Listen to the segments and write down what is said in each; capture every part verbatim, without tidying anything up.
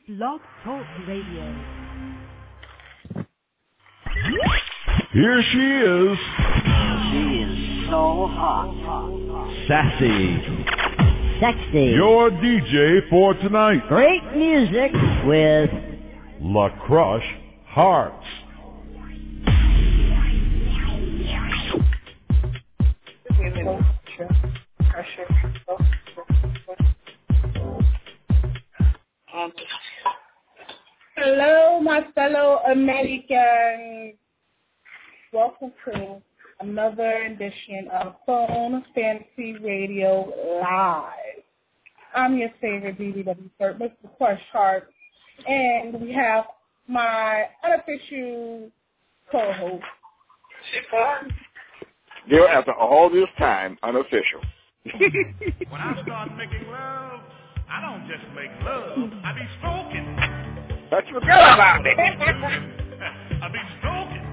Blog Talk Radio. Here she is. She is so hot. Sassy. Sexy. Your D J for tonight. Great music with La Crush Hearts. Hello, my fellow Americans. Welcome to another edition of Phone Fantasy Radio Live. I'm your favorite B B W third, Mister Crush Heart, and we have my unofficial co-host. Still, after all this time, unofficial. When I start making love, I don't just make love, I be stroking. That's what good about me. I be stroking.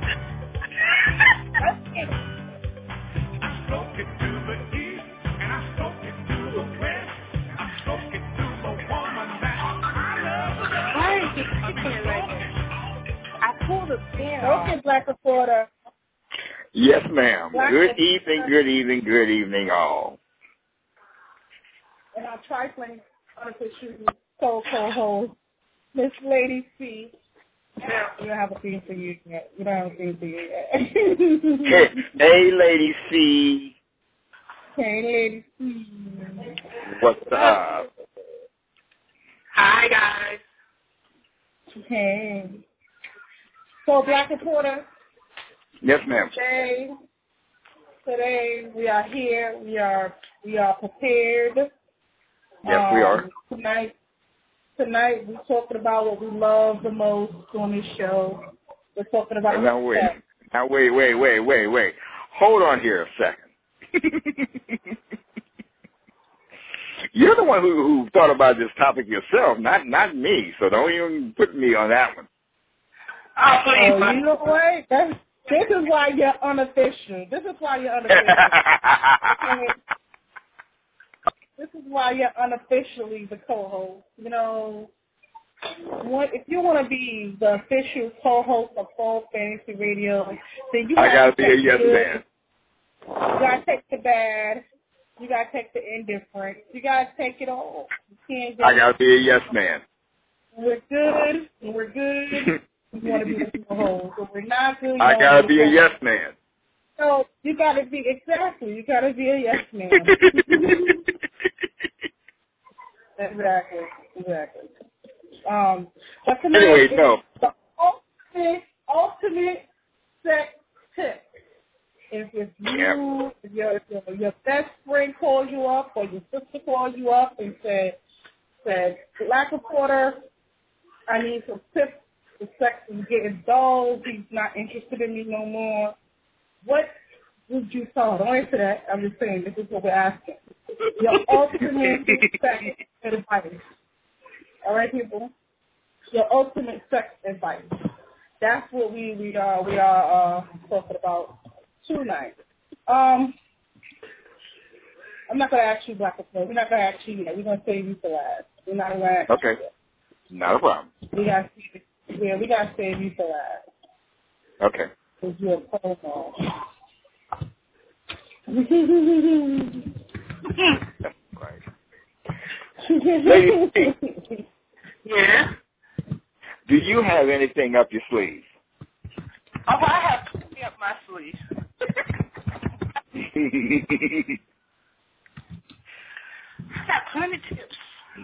I stroke it to the east, and I stroke it to the west. I stroke it to the woman that I love. Why is he kicking like that? I pulled a pin off. Okay, Black Reporter. Yes, ma'am. Black Good Reporter. evening, good evening, good evening, all. And our trifling unofficial co-host, Miss Lady C. We don't have a theme for you yet. We don't have a theme for you yet. Hey, hey, Lady C. Hey, Lady C. What's up? Hi, guys. Hey. So, Black Reporter, Yes, ma'am. today, today we are here. We are we are prepared. Yes, we are. Um, Tonight, tonight we're talking about what we love the most on this show. We're talking about Now wait, now wait, wait, wait, wait, wait. Hold on here a second. You're the one who, who thought about this topic yourself, not not me. So don't even put me on that one. Oh, please. Oh, you know what? That's, this is why you're unofficial. This is why you're unofficial. Okay? This is why you're unofficially the co-host. You know, what, if you want to be the official co-host of Phone Fantasy Radio, then you I have gotta to be a take yes the good. man. You gotta take the bad. You gotta take the indifferent. You gotta take it all. You can't just, I gotta be a yes man. we're good. We're good. We want to be the co-host. If we're not good, you I don't gotta wanna be a the yes man. So you gotta be exactly. You gotta be a yes man. exactly. Exactly. Um. But tonight Anyway, is no. the ultimate, ultimate sex tip. If if you, if your, if your your best friend calls you up or your sister calls you up and said, said, Black Reporter, I need some tips. The sex is getting dull. He's not interested in me no more. What would you tell him? Don't answer that. I'm just saying this is what we're asking. Your ultimate sex advice. All right, people. Your ultimate sex advice. That's what we we are we are uh, talking about tonight. Um, I'm not gonna ask you Black Reporter. We're not gonna ask you yet. We're gonna save you for last. We're not gonna ask Okay. you yet. Not a problem. We got yeah, we gotta save you for that. Okay. Cause you're a promo. Right. Lady C, Yeah? do you have anything up your sleeve? Oh, well, I have plenty up my sleeve. I got plenty of tips.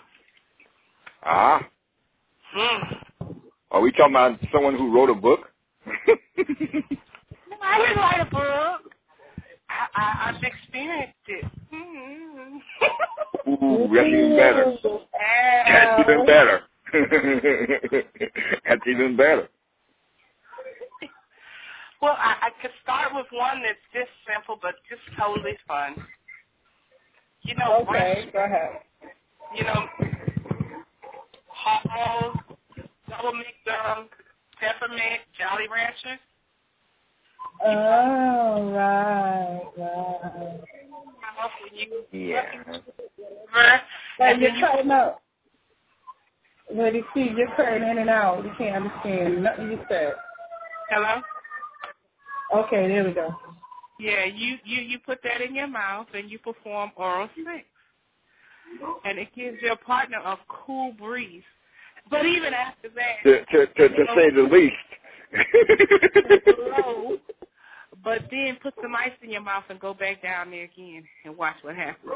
Ah. Mm. Are we talking about someone who wrote a book? No, I didn't write a book. I, I, I've experienced it. Mm. Ooh, that's even better. That's even better. That's even better. Well, I, I could start with one that's just simple but just totally fun. You know, Okay, go ahead. You know, Halls, double McDum, peppermint, Jolly Ranchers. Oh, right, right. When you Yeah. river, Like and you're then trying to Lady C, you're cutting in and out. We can't understand nothing you said. Hello? Okay, there we go. Yeah, you, you, you put that in your mouth and you perform oral sex. And it gives your partner a cool breeze. But even after that, To to to, to say the least. blow, but then put some ice in your mouth and go back down there again and watch what happens.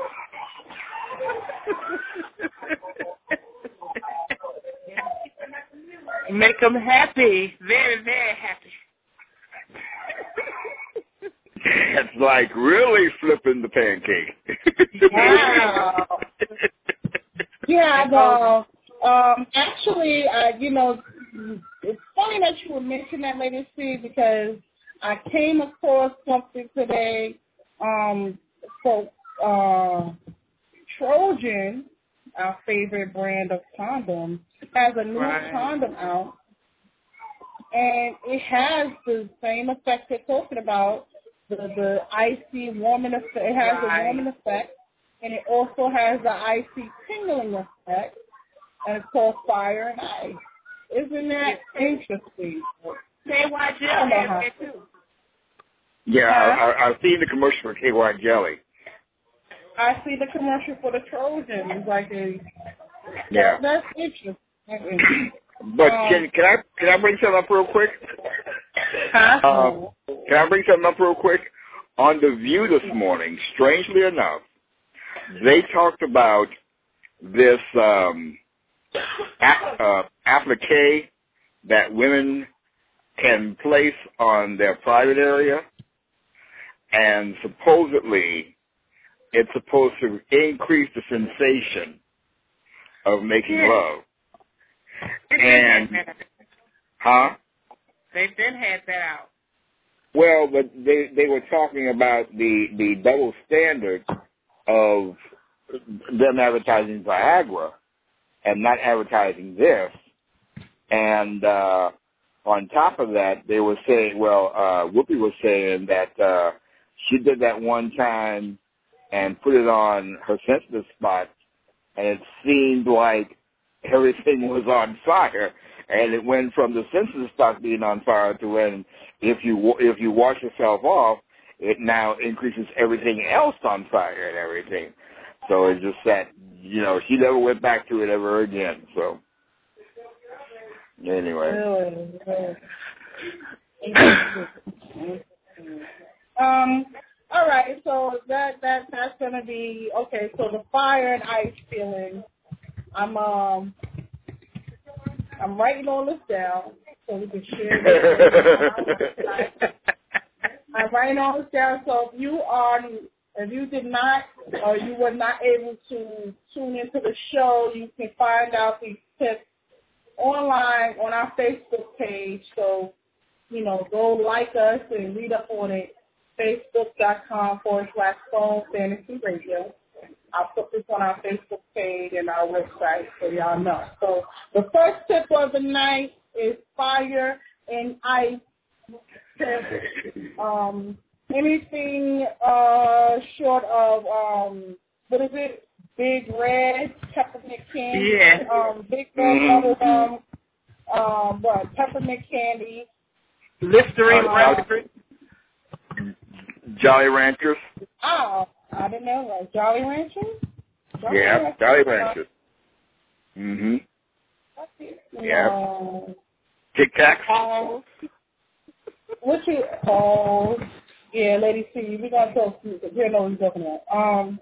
Make them happy, very, very happy. It's like really flipping the pancake. Wow. Yeah, well, um, actually, uh, you know, it's funny that you would mention that, Lady C, because I came across something today. Um, so, uh, Trojan, our favorite brand of condom, has a new Right. condom out, and it has the same effect they're talking about, the, the icy warming effect. It has Right. a warming effect, and it also has the icy tingling effect, and it's called Fire and Ice. Isn't that interesting? K Y I Jill don't know has how- that too. Yeah, I, Huh? I, I've seen the commercial for K Y jelly. I see the commercial for the Trojan. It's like a, Yeah. that's interesting. But Um, can can I can I bring something up real quick? Huh? Um, can I bring something up real quick? On The View this morning, strangely enough, they talked about this um, a- uh, applique that women can place on their private area, and supposedly it's supposed to increase the sensation of making Yeah. love. They've been And, had that. huh? They've been had that out. Well, but they they were talking about the the double standard of them advertising Viagra and not advertising this. And uh, on top of that, they were saying, well, uh, Whoopi was saying that uh, she did that one time and put it on her sensitive spot, and it seemed like everything was on fire. And it went from the sensitive spot being on fire to when if you if you wash yourself off, it now increases everything else on fire and everything. So it's just that, you know, she never went back to it ever again. So anyway. Really, really. Interesting. um. All right. So that that that's gonna be okay. So the fire and ice feeling. I'm um. I'm writing all this down so we can share this. I'm writing all this down. So if you are, if you did not, or you were not able to tune into the show, you can find out these tips online on our Facebook page. So, you know, go like us and read up on it. Facebook.com forward slash phone fantasy radio. I'll put this on our Facebook page and our website so y'all know. So the first tip of the night is fire and ice tip. Um, anything uh, short of, um, what is it, Big Red, peppermint candy, Yeah. um, Big Red Mm-hmm. bubblegum, um, what, peppermint candy. Listerine, Uh, raspberry. Jolly Ranchers. Oh, I didn't know that. Jolly Ranchers? Jolly Yeah, Ranchers. Jolly Ranchers. Mm-hmm. Yeah. No. Tic Tacs. Oh, What you? Oh, yeah, Lady C. We gotta talk to you because you know what you're talking about. Um.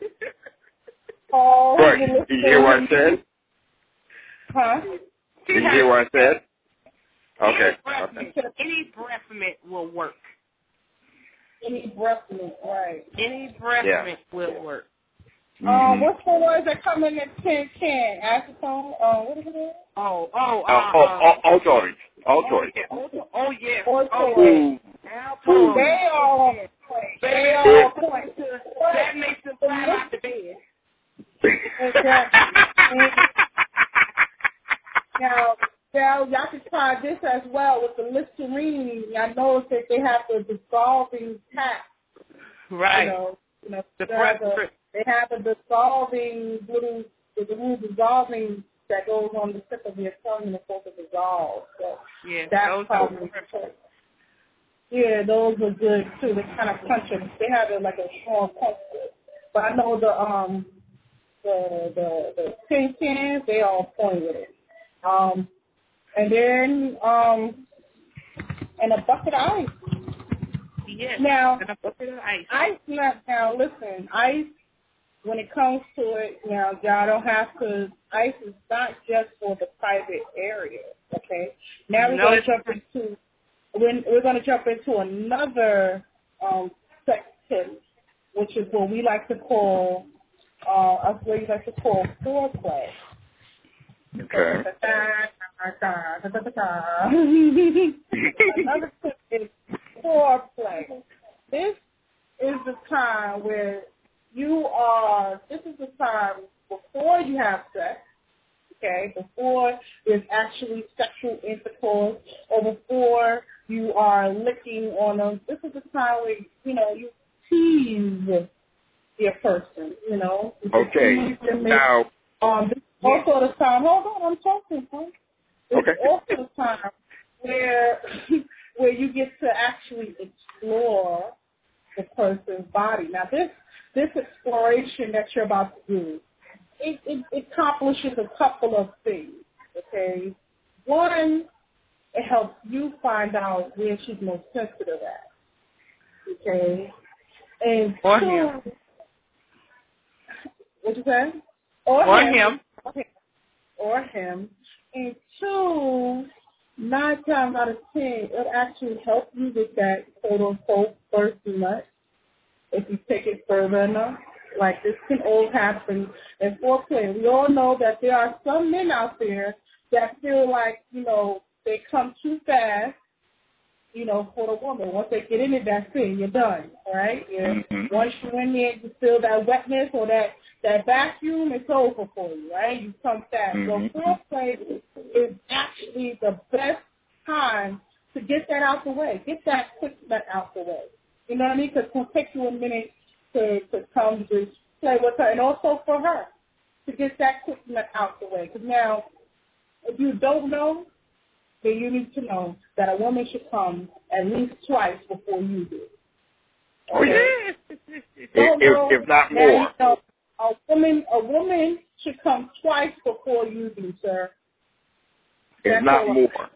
Oh, What? you Did you hear what I said? Huh? Did you hear what I said? Okay. Any breath, Okay. mint, any breath mint will work. Any breath mint, right? Any breath Yeah. mint will work. Um, Mhm. what's the ones that come in the tin can? Acetone? Uh, what is it? Oh, oh, Oh, uh, oh, oh, Altoids. oh, Altoids. yeah, oh, oh, yeah. Or Oh, toy. yeah. Ooh. They all, they Baby, all point. that makes them fly out the bed. Exactly. Now, now, y'all can try this as well with the Listerine. I noticed that they have the dissolving cap. Right. You know, you know The they, have breath a, strip. they have a dissolving little, the little dissolving that goes on the tip of your tongue and it's supposed to dissolve. So Yeah, that's those probably are yeah, those are good too. They kind of punch them. They have it like a strong punch. But I know the um the the the tin cans, they all point with it. Um, and then um and a bucket of ice. Yes. Now, And a bucket of ice. ice. Now, now listen, ice. When it comes to it, now y'all don't have to. Ice is not just for the private area. Okay. Now we're No, going to it's jump not. into. When we're going to jump into another um, sex tip, which is what we like to call, uh, us what we like to call foreplay. Okay. Another tip is foreplay. This is the time where you are, this is the time before you have sex, okay, before there's actually sexual intercourse, or before you are licking on them. This is the time where, you know, you tease your person, you know. You Okay. tease them. Now, Um, this is also the time, hold on, I'm talking, huh? It's Okay. also the time where where you get to actually explore the person's body. Now, this this exploration that you're about to do, it, it, it accomplishes a couple of things, okay? One, it helps you find out where she's most sensitive at, okay? And Or two, him. what you say? Or, Or him. him. Okay. Or him. And two, nine times out of ten, it'll actually help you with that quote-unquote first nut if you take it further enough. Like, this can all happen in foreplay. We all know that there are some men out there that feel like, you know, they come too fast, you know, for the woman. Once they get in it, that's it. You're done, right? You're, Mhm. Once you're in there, you feel that wetness or that, that vacuum, it's over for you, right? You come fast. Mhm. So foreplay is actually the best time to get that out the way. Get that quick nut out the way. You know what I mean? Because it's going to take you a minute to, to come to play with her. And also for her, to get that quick nut out the way. Because now, if you don't know, then you need to know that a woman should come at least twice before you do. Oh, yeah. If, Don't if, know, if not now you more. know, a woman, a woman should come twice before you do, sir. If That's not all. more.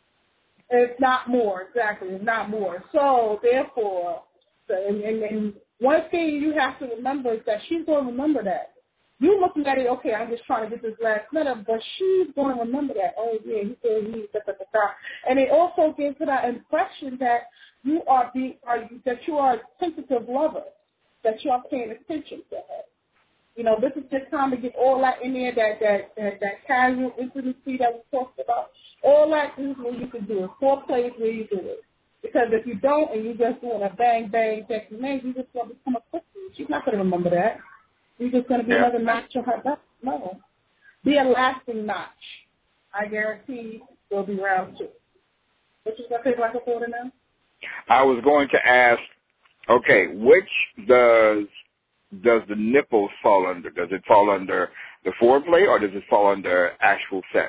It's not more, exactly. It's not more. So, therefore, so, and, and, and one thing you have to remember is that she's going to remember that. You looking at it, okay, I'm just trying to get this last minute, but she's going to remember that. Oh, yeah, he said he, da, da, da, da. And it also gives her that impression that you are being, are, that you are a sensitive lover, that you are paying attention to her. You know, this is the time to get all that in there, that that that, that casual intimacy that we talked about. All that is where you can do it. Foreplay is where you do it. Because if you don't and you just doing a bang, bang, text me, you just going to become a pussy. She's not going to remember that. You're just going to be Yeah. another notch on her belt. No. Be a lasting notch. I guarantee there'll be round two. Which is what they like a quarter now? I was going to ask, okay, which does does the nipples fall under? Does it fall under the foreplay or does it fall under actual sex?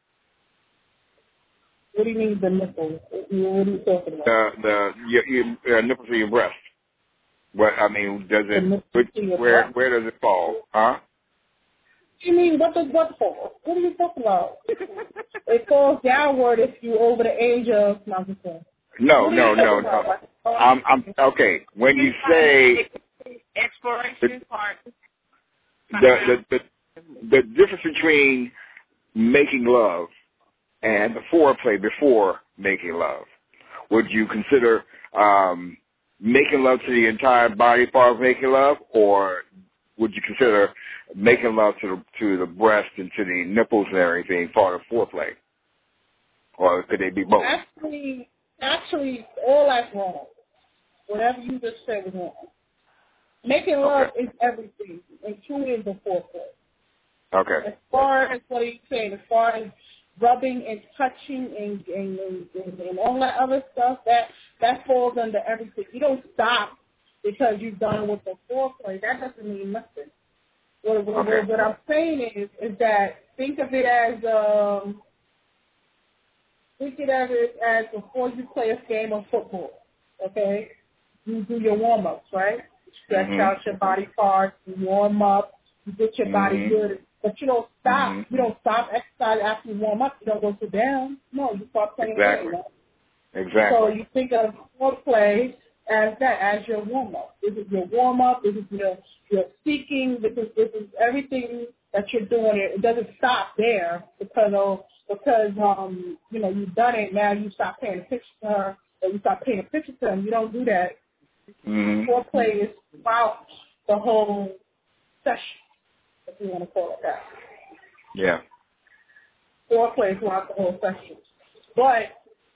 What do you mean the nipples? What are you talking about? The the your, your uh, nipples of your breast. What I mean, does The nipples it? Which, to your where breast? where does it fall? Huh? You mean, what does what fall? What are you talking about? It falls downward if you over the age of, no, I'm just saying. No, What are no, you no, talking no. about? I'm I'm okay. When you say Exploration part. the the the, the difference between making love and the foreplay before making love, would you consider um, making love to the entire body part of making love, or would you consider making love to the to the breast and to the nipples and everything part of foreplay, or could they be both? Actually, actually, all that's wrong. Whatever you just said is wrong. Making love Okay. is everything, including the foreplay. Okay. As far as what are you saying, as far as rubbing and touching and and, and, and, and all that other stuff, that that falls under everything. You don't stop because you've done with the foreplay. That doesn't mean nothing. What, what, Okay. what I'm saying is is that think of it as um, think of it as before you play a game of football. Okay, you do your warm ups, right? Stretch Mm-hmm. out your body parts, you warm up, you get your body Mhm. good, but you don't stop. Mhm. You don't stop exercise after you warm up. You don't go sit down. No, you start playing Exactly. the game. Exactly. So you think of foreplay as that, as your warm up. This is your warm up. This is your your speaking. This is this is everything that you're doing. It, it doesn't stop there because of because um you know you've done it. Now you stop paying attention to her, or you stop paying attention to him. You don't do that. Mm-hmm. Foreplay is throughout the whole session, if you want to call it that. Yeah. Foreplay is throughout the whole session, but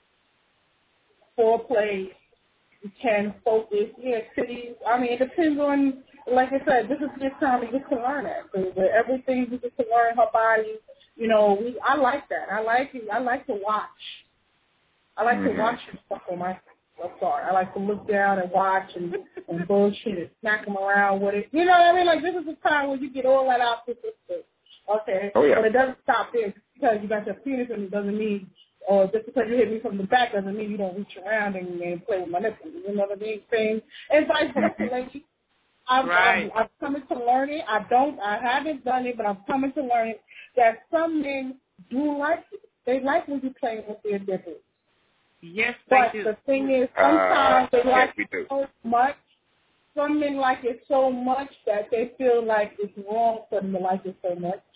foreplay you can focus. Yeah, cities. I mean, it depends on. Like I said, this is your time to get to learn it. So with everything you get to learn her body. You know, we, I like that. I like it. I like to watch. I like Mm-hmm. to watch stuff on my. I'm sorry. I like to look down and watch and, and bullshit and smack them around with it. You know what I mean? Like, this is the time where you get all that out the system. Okay? Oh, yeah. But it doesn't stop there. Just because you got your penis and it doesn't mean, or just because you hit me from the back doesn't mean you don't reach around and, and play with my nipples. You know what I mean? Same. And vice versa, ladies. I'm, Right. I'm, I'm coming to learn it. I don't, I haven't done it, but I'm coming to learn it that some men do like it. They like when you play with their nipples. Yes, they But do. the thing is, sometimes Uh, they yes, like we it do. so much. Some men like it so much that they feel like it's wrong for them to like it so much.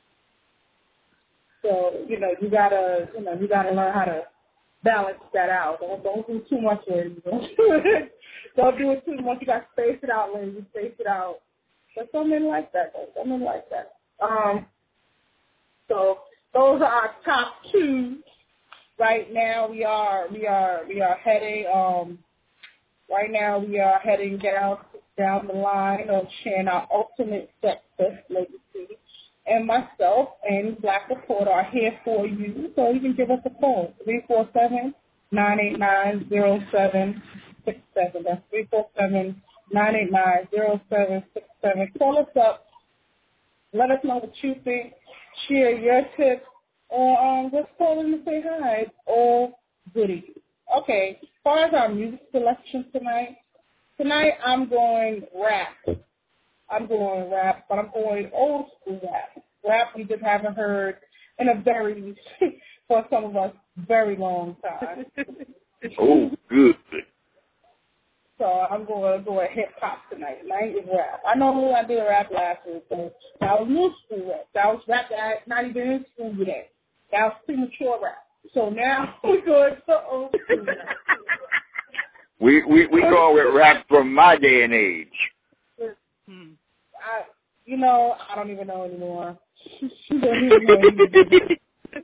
So you know, you gotta, you know, you gotta learn how to balance that out. Don't don't do too much, ladies. Don't do it. Don't do it too much. You gotta space it out, ladies. Space it out. But some men like that. Though. Some men like that. Um. So those are our top two. Right now we are we are we are heading um right now we are heading down down the line of sharing our ultimate sex legacy. And myself and Black Reporter are here for you. So you can give us a call. three four seven, nine eight nine, zero seven six seven. That's three four seven, nine eight nine, zero seven six seven. Call us up. Let us know what you think. Share your tips. Or um, just call in and say hi. It's all goody. Okay, as far as our music selection tonight, tonight I'm going rap. I'm going rap, but I'm going old school rap. Rap we just haven't heard in a very, for some of us, very long time. Oh, good. So I'm going to go with hip hop tonight. Tonight is rap. I know I did rap last week, so that was new school rap. That was rap that not even in school yet. That was premature rap. So now we're going to old school rap. We we we go with rap from my day and age. Hmm. I, you know, I don't even know anymore. I don't even know anymore.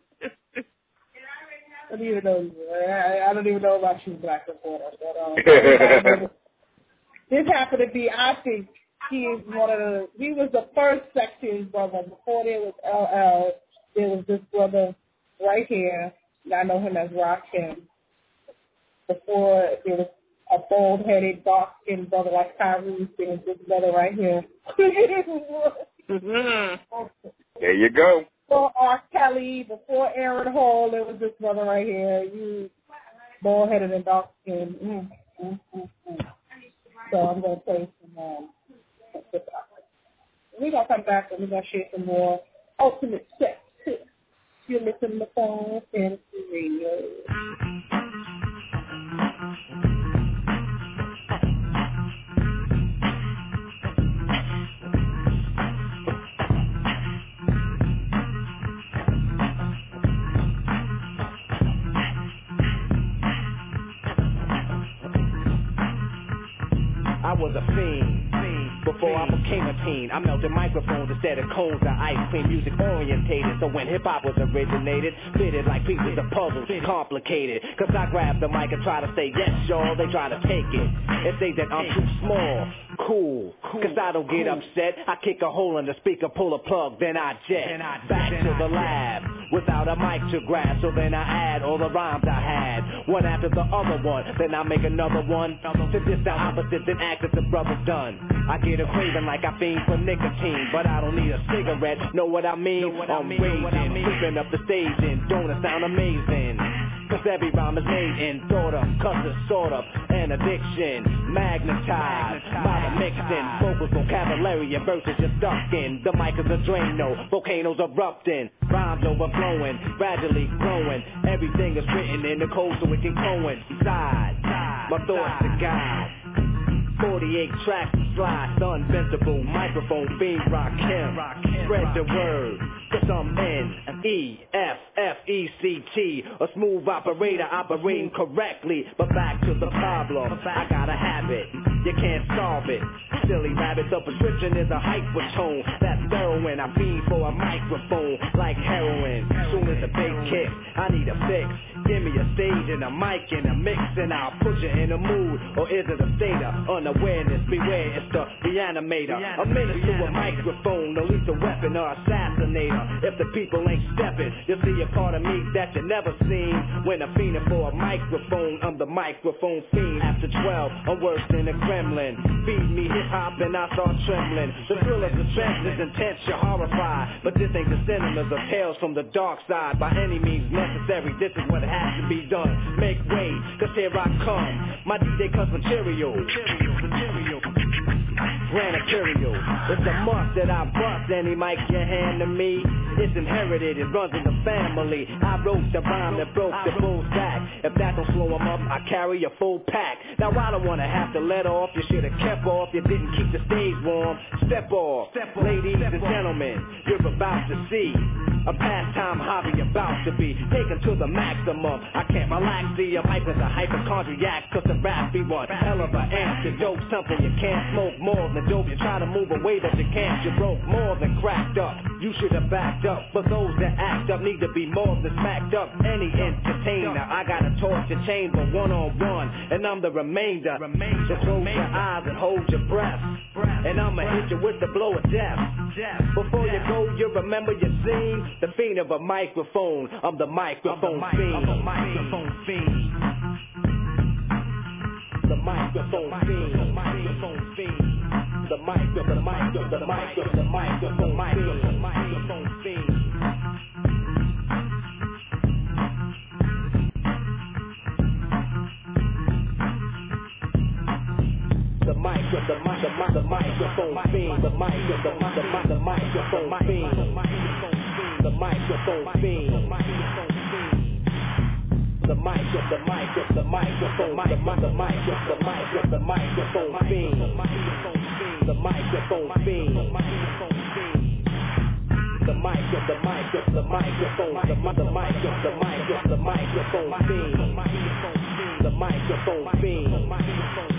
I don't even know anymore. I, I don't even know about you, Black Reporter. But, um, this happened to be, I think, he is one of the, he was the first Section brother. Before there was L L, there was this brother right here. I know him as Rakim. Before there was a bald-headed, dark-skinned brother like Tyrese, there was this brother right here. Mm-hmm. There you go. Before R. Kelly, before Aaron Hall, there was this brother right here. You bald-headed and dark-skinned. Mm, mm, mm, mm. So I'm going to play some um, we're going to come back and we're going to share some more ultimate sex tips. You're listening to Phone Fantasy Radio. I was a fiend, fiend. Before I became a teen. I melted microphones instead of cones and ice cream. Music orientated, so when hip-hop was originated, fitted like pieces of puzzles, complicated. Cause I grab the mic and try to say yes, y'all, they try to take it and say that I'm too small. Cool, cause I don't get upset. I kick a hole in the speaker, pull a plug, then I jet back to the lab. without a mic to grab. So then I add all the rhymes I had, one after the other one. Then I make another one to diss the opposite, then act as the brother's done. I get a craving like I fiend for nicotine, but I don't need a cigarette. Know what I mean? I'm raging, sweeping up the stage, and don't it sound amazing? Cause every rhyme is made in thought of, cause it's sort of an addiction, magnetized by the mixing, vocals, vocabulary, and verses just stuck in. The mic is a Drano, volcanoes erupting, rhymes overflowing, gradually growing. Everything is written in the code so it can coincide. My thoughts to God. forty-eight tracks to slide, the invincible microphone fiend rock him. Spread the word, cause I'm N E F F E C T, a smooth operator operating correctly. But back to the problem, I gotta have it, you can't solve it. Silly rabbit, the prescription is a hypertone. That's heroin, I feed for a microphone like heroin. Soon as the bass kicks, I need a fix. Give me a stage and a mic and a mix, and I'll put you in a mood. Or is it a state of unawareness? Beware, it's the reanimator. A minute to a microphone, the lethal weapon or assassinator. If the people ain't stepping, you'll see a part of me that you never seen. When I'm fiending for a microphone, I'm the microphone fiend. After twelve, I'm worse than a gremlin. Feed me hip-hop and I start trembling. The thrill of the trance is intense, you're horrified. But this ain't the cinemas of tales from the dark side. By any means necessary, this is what has to be done. Make way, cause here I come. My D J cuts material. Material. Grand material. It's a must that I bust any mic you hand to me. It's inherited, it runs in the family. I wrote the rhyme that broke the bull's back. If that don't slow him up, I carry a full pack. Now I don't wanna have to let off. You should've kept off. You didn't keep the stage warm. Step off. Step off. Ladies Step and gentlemen, you're about to see a pastime hobby about to be taken to the maximum. I can't relax, see a hype as a hypochondriac, cause the rap be one hell of an antidote. Something you can't smoke more than dope. You try to move away but you can't. You broke more than cracked up. You should have backed up. But those that act up need to be more than smacked up. Any entertainer, I got a torch to chamber one on one, and I'm the remainder. So close your eyes and hold your breath, and I'ma hit you with the blow of death. Before you go, you remember your scene. The fiend of a microphone. I'm the microphone fiend. I'm the microphone fiend. The microphone fiend. The microphone fiend. The micro, the micro, the micro, the micro, the micro, the microphone fiend. The micro, the mic, the mic, the microphone fiend. The micro, the mic, the mic, the microphone fiend. The microphone fiend. The micro, the micro, the microphone, the mic, the micro, the micro, the microphone fiend. The microphone fiend. The micro, the micro, the microphone, the mic, the micro, the micro, the microphone fiend. The microphone fiend.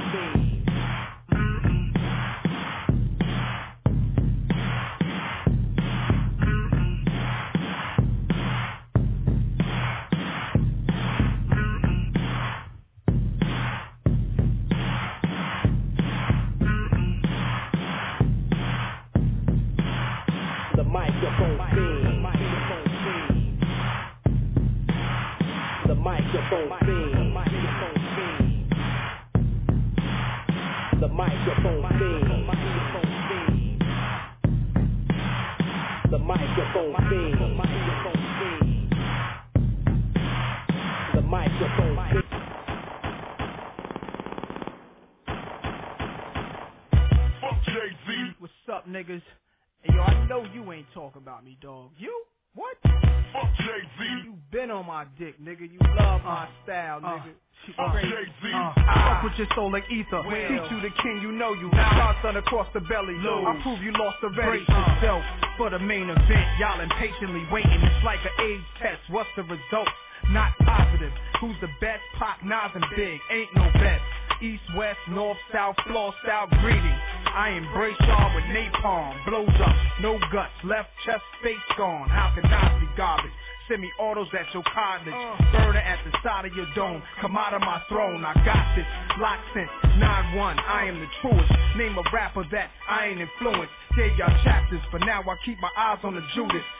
Niggas, and yo, I know you ain't talking about me, dog. You? What? Fuck Jay-Z. You been on my dick, nigga. You love my style, nigga. Fuck Jay-Z. Uh, fuck with your soul like ether. Well. Teach you the king, you know you. Godson across the belly. Lose. I prove you lost already. Brace yourself for the main event. Y'all impatiently waiting. It's like an AIDS test. What's the result? Not positive. Who's the best? Pac, Nas, and Big. Ain't no best. East, west, north, south, floor style greeting. I embrace y'all with napalm. Blows up, no guts, left chest, face gone. How can I be garbage? Semi-autos at your cottage. Burner at the side of your dome. Come out of my throne, I got this. Lock since nine one, I am the truest. Name a rapper that I ain't influenced. Gave y'all chapters, but now I keep my eyes on the Judas.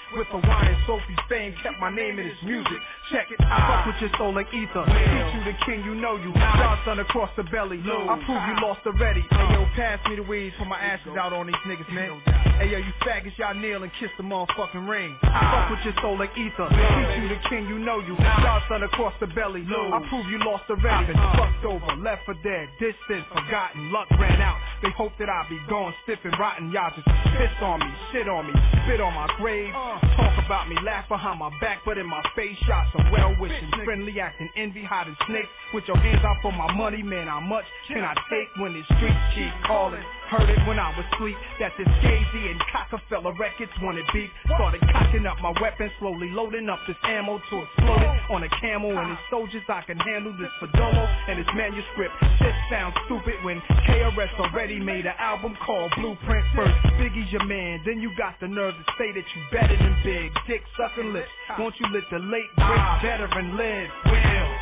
With Hawaiian Sophie fame, kept my name in his music. Check it, I fuck with your soul like ether. Teach you the king, you know you. Godson across the belly. I prove you lost already. Hey yo, pass me the weeds, put my ashes out on these niggas, man. Hey yo, you faggots, y'all kneel and kiss the motherfucking ring. Fuck with your soul like ether. Teach you the king, you know you. Godson across the belly. I prove you lost already. Fucked over, left for dead, distant, forgotten. Luck ran out. They hope that I be gone, stiff and rotten. Y'all just piss on me, shit on me, spit on my grave. Talk about me, laugh behind my back, but in my face, shot some well-wishing, friendly acting, envy, hiding snakes. With your hands out for my money, man, how much can I take when the streets keep calling? Heard it when I was asleep, that this Gazy and Cockefeller records wanted beef. Started cocking up my weapon, slowly loading up this ammo to explode it on a camel. And his soldiers, I can handle this Fedolo and his manuscript. Shit sounds stupid when K R S already made an album called Blueprint. First, Biggie's your man, then you got the nerve to say that you better than Big. Dick sucking lips, won't you let the late great veteran live? Will.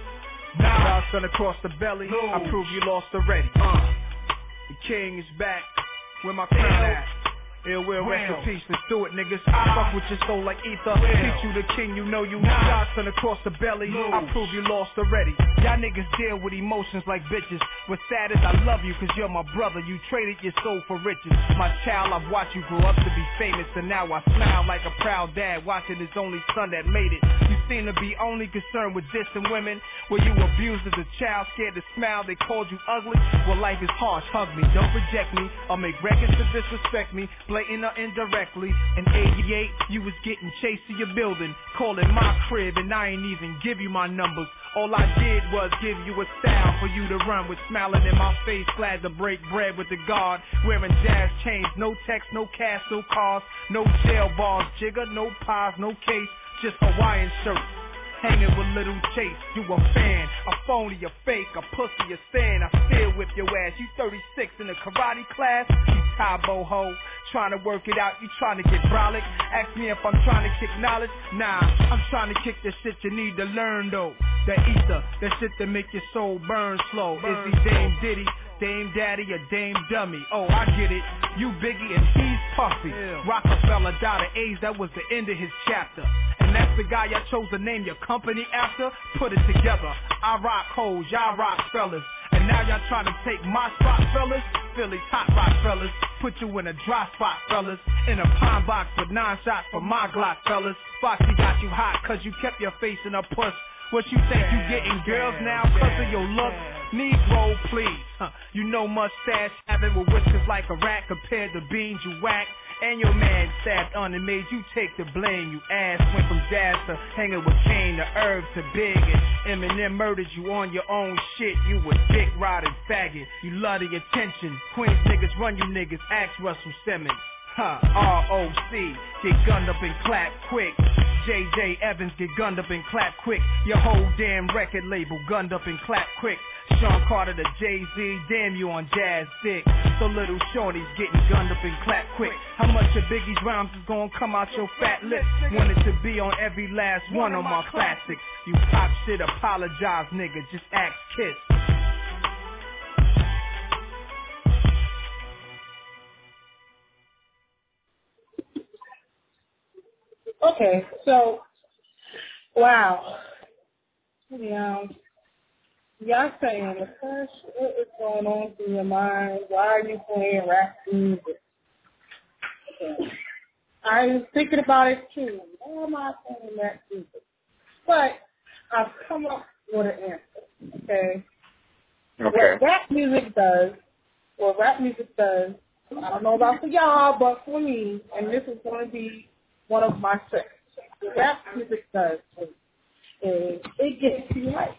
Now, son across the belly, I prove you lost already. Uh. The king is back, where my crown at? Ill will, rest in peace, let's do it, niggas. Fuck with your soul like ether. Teach you the king, you know you. Godson across the belly, I prove you lost already. Y'all niggas deal with emotions like bitches. What's sad is I love you, cause you're my brother. You traded your soul for riches. My child, I've watched you grow up to be famous, and now I smile like a proud dad watching his only son that made it. You seem to be only concerned with distant women. Were you abused as a child, scared to smile, they called you ugly? Well, life is harsh, hug me, don't reject me, or make records to disrespect me. Blatant or indirectly. In eighty-eight, you was getting chased to your building, calling my crib, and I ain't even give you my numbers. All I did was give you a style for you to run with, smiling in my face, glad to break bread with the guard, wearing jazz chains, no text, no cash, no cars, no jail bars, jigger, no pies, no case, just Hawaiian shirts. Hanging with Little Chase, you a fan, a phony, a fake, a pussy, a stand. I still whip your ass. You thirty-six in a karate class, you Tybo ho, trying to work it out. You trying to get brolic. Ask me if I'm trying to kick knowledge. Nah, I'm trying to kick the shit you need to learn though. That ether, that shit that make your soul burn slow. Is he Dame Diddy, Dame Daddy, or Dame Dummy? Oh, I get it. You Biggie and he's Puffy. Yeah. Rockefeller died of AIDS. That was the end of his chapter. And that's the guy y'all chose to name your company after? Put it together. I rock hoes, y'all rock fellas. And now y'all trying to take my spot, fellas? Philly top rock fellas. Put you in a dry spot, fellas. In a pine box with nine shots for my Glock, fellas. Foxy got you hot cause you kept your face in a puss. What you think you getting girls now cause of your look? Negro, please. Huh. You know mustache having with whiskers like a rat compared to beans you whack. And your man stabbed on and made you take the blame. You ass went from jazz to hanging with Kane to Herb to Big. And Eminem murdered you on your own shit. You a dick riding faggot. You love the attention. Queens niggas run you niggas. Ask Russell Simmons. Huh, R O C, get gunned up and clap quick. J J Evans, get gunned up and clap quick. Your whole damn record label gunned up and clap quick. Sean Carter to Jay-Z, damn you on jazz dick. So little shorty's getting gunned up and clap quick. How much of Biggie's rhymes is gonna come out your fat lips? Wanted to be on every last one of my classics. You pop shit, apologize nigga, just ask Kiss. Okay, so, wow. Yeah, y'all saying the first, what is going on through your mind? Why are you playing rap music? Okay. I was thinking about it too. Why am I playing rap music? But I've come up with an answer, okay? Okay. What rap music does, what rap music does, I don't know about for y'all, but for me, and this is going to be one of my tricks. What rap music does is it gets you right.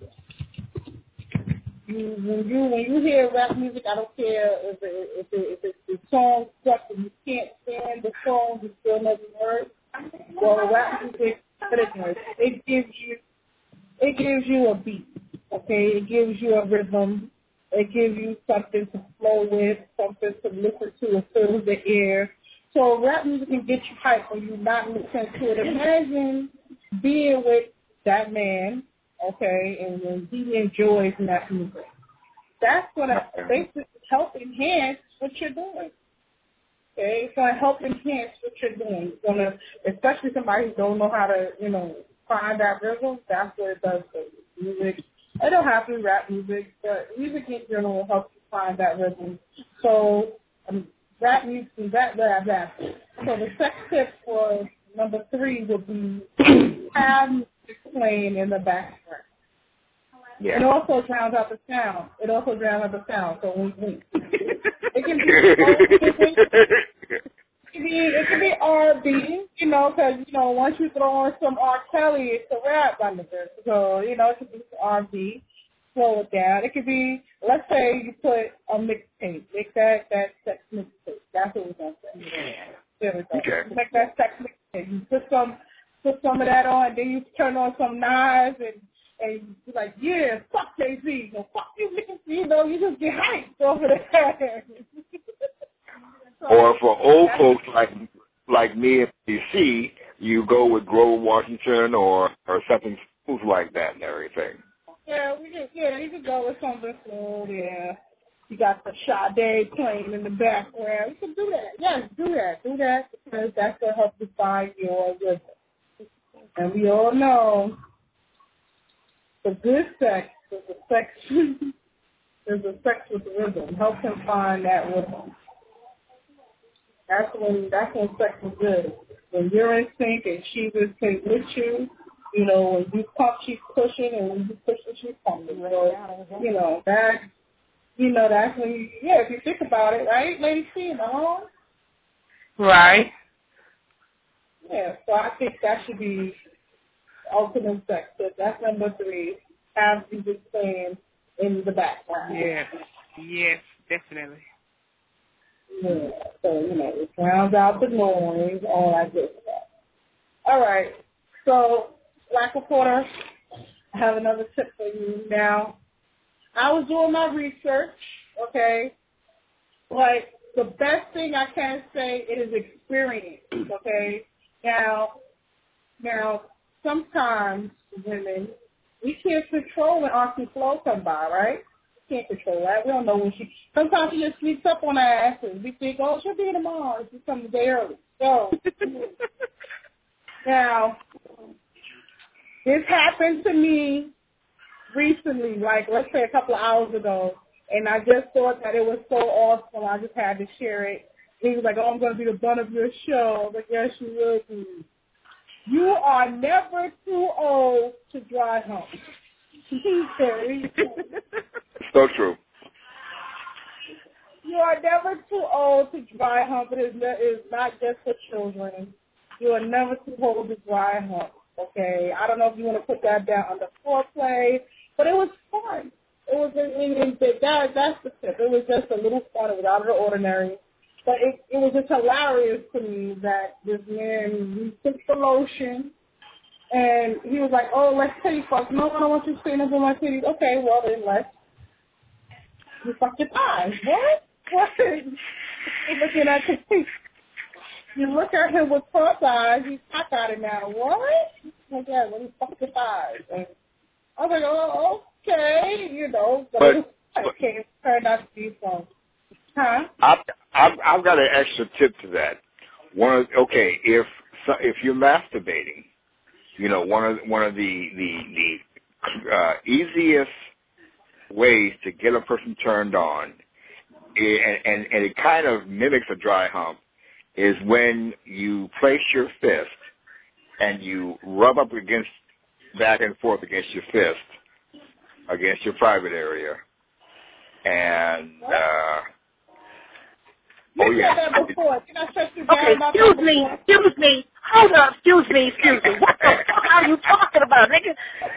You, when you when you hear rap music, I don't care if it, if, it, if it's the song stuff and you can't stand the song, you still know the words. Well, rap music, what it does, it gives you it gives you a beat. Okay, it gives you a rhythm. It gives you something to flow with, something to listen to. It fills the air. So rap music can get you hyped when you're not listening to it. Imagine being with that man, okay, and when he enjoys that music. That's going to basically help enhance what you're doing. Okay, it's going to help enhance what you're doing. It's going to, especially somebody who don't know how to, you know, find that rhythm. That's what it does for you. Music. It don't have to be rap music, but music in general helps you find that rhythm. So um, rap music, that, that, that. So the sex tip for number three would be have music playing in the background. Yeah. It also drowns out the sound. It also drowns out the sound. So wink, wink. It can be, it can be, it can be R and B, you know, because you know once you throw on some R. Kelly, it's a rap under there. So you know it could be R and B, slow it down. It could be, let's say you put a mixtape, make that that sex mixtape. That's what we're gonna say. Yeah. There we go. Okay. Make that sex mixtape. You put some put some of that on, then you turn on some Nas and. And you're like, yeah, fuck Jay-Z. No, fuck you, niggas. You know, you just get hyped over there. So, or for old folks like like me and D C, you go with Grover Washington or, or something smooth like that and everything. Yeah, we can, yeah, you can go with something smooth, yeah. You got the Sade playing in the background. You can do that. Yes, do that. Do that because that's going to help you find your rhythm. And we all know the good sex is a sex is a sex with rhythm. Help him find that rhythm. That's when that's when sex is good. When you're in sync and she's in sync with you, you know, when you pump she's pushing and when you push she's pumping. So, you know, that you know, that's when you yeah, if you think about it, right, Lady C, you know? Right. Yeah, so I think that should be ultimate sex. So that's number three. Have music playing in the background. Yes. Yes, definitely. Yeah. So, you know, it drowns out the noise, all that good stuff. All right. So, Black Reporter, I have another tip for you now. I was doing my research, okay? Like, the best thing I can say it is experience, okay? Now, now, sometimes women, we can't control when Auntie Flo come by, right? We can't control that. We don't know when she, sometimes she just sneaks up on our asses. We think, oh, she'll be in tomorrow. She's coming a day early. So, now, this happened to me recently, like let's say a couple of hours ago, and I just thought that it was so awesome. I just had to share it. He was like, oh, I'm going to be the butt of your show. But yes, you will be. You are never too old to dry hump. Very So true. You are never too old to dry hump. It is not, it is not just for children. You are never too old to dry hump. Okay, I don't know if you want to put that down under foreplay, but it was fun. It was it, it, that that's the tip. It was just a little fun. It was out of the ordinary. But it, it was just hilarious to me that this man, he took the lotion, and he was like, oh, let's titty fuck. No, I don't want you sitting up on my titties. Okay, well, then let's. You fuck your thighs. What? What? You're looking at the teeth. You look at him with cross eyes. He's cock at it now. What? Like that, when he fuck your thighs. And I was like, oh, okay. You know, but, But- it was, okay, it turned out to be fun. Huh? I've, I've, I've got an extra tip to that. One of, okay, if so, if you're masturbating, you know, one of one of the the, the uh, easiest ways to get a person turned on, and, and and it kind of mimics a dry hump, is when you place your fist and you rub up against back and forth against your fist against your private area, and. Uh, You Oh, yeah. said that before. Did I shut you down? Okay, about excuse that me, before? excuse me. Hold up, excuse me, excuse me. What the fuck are you talking about, nigga?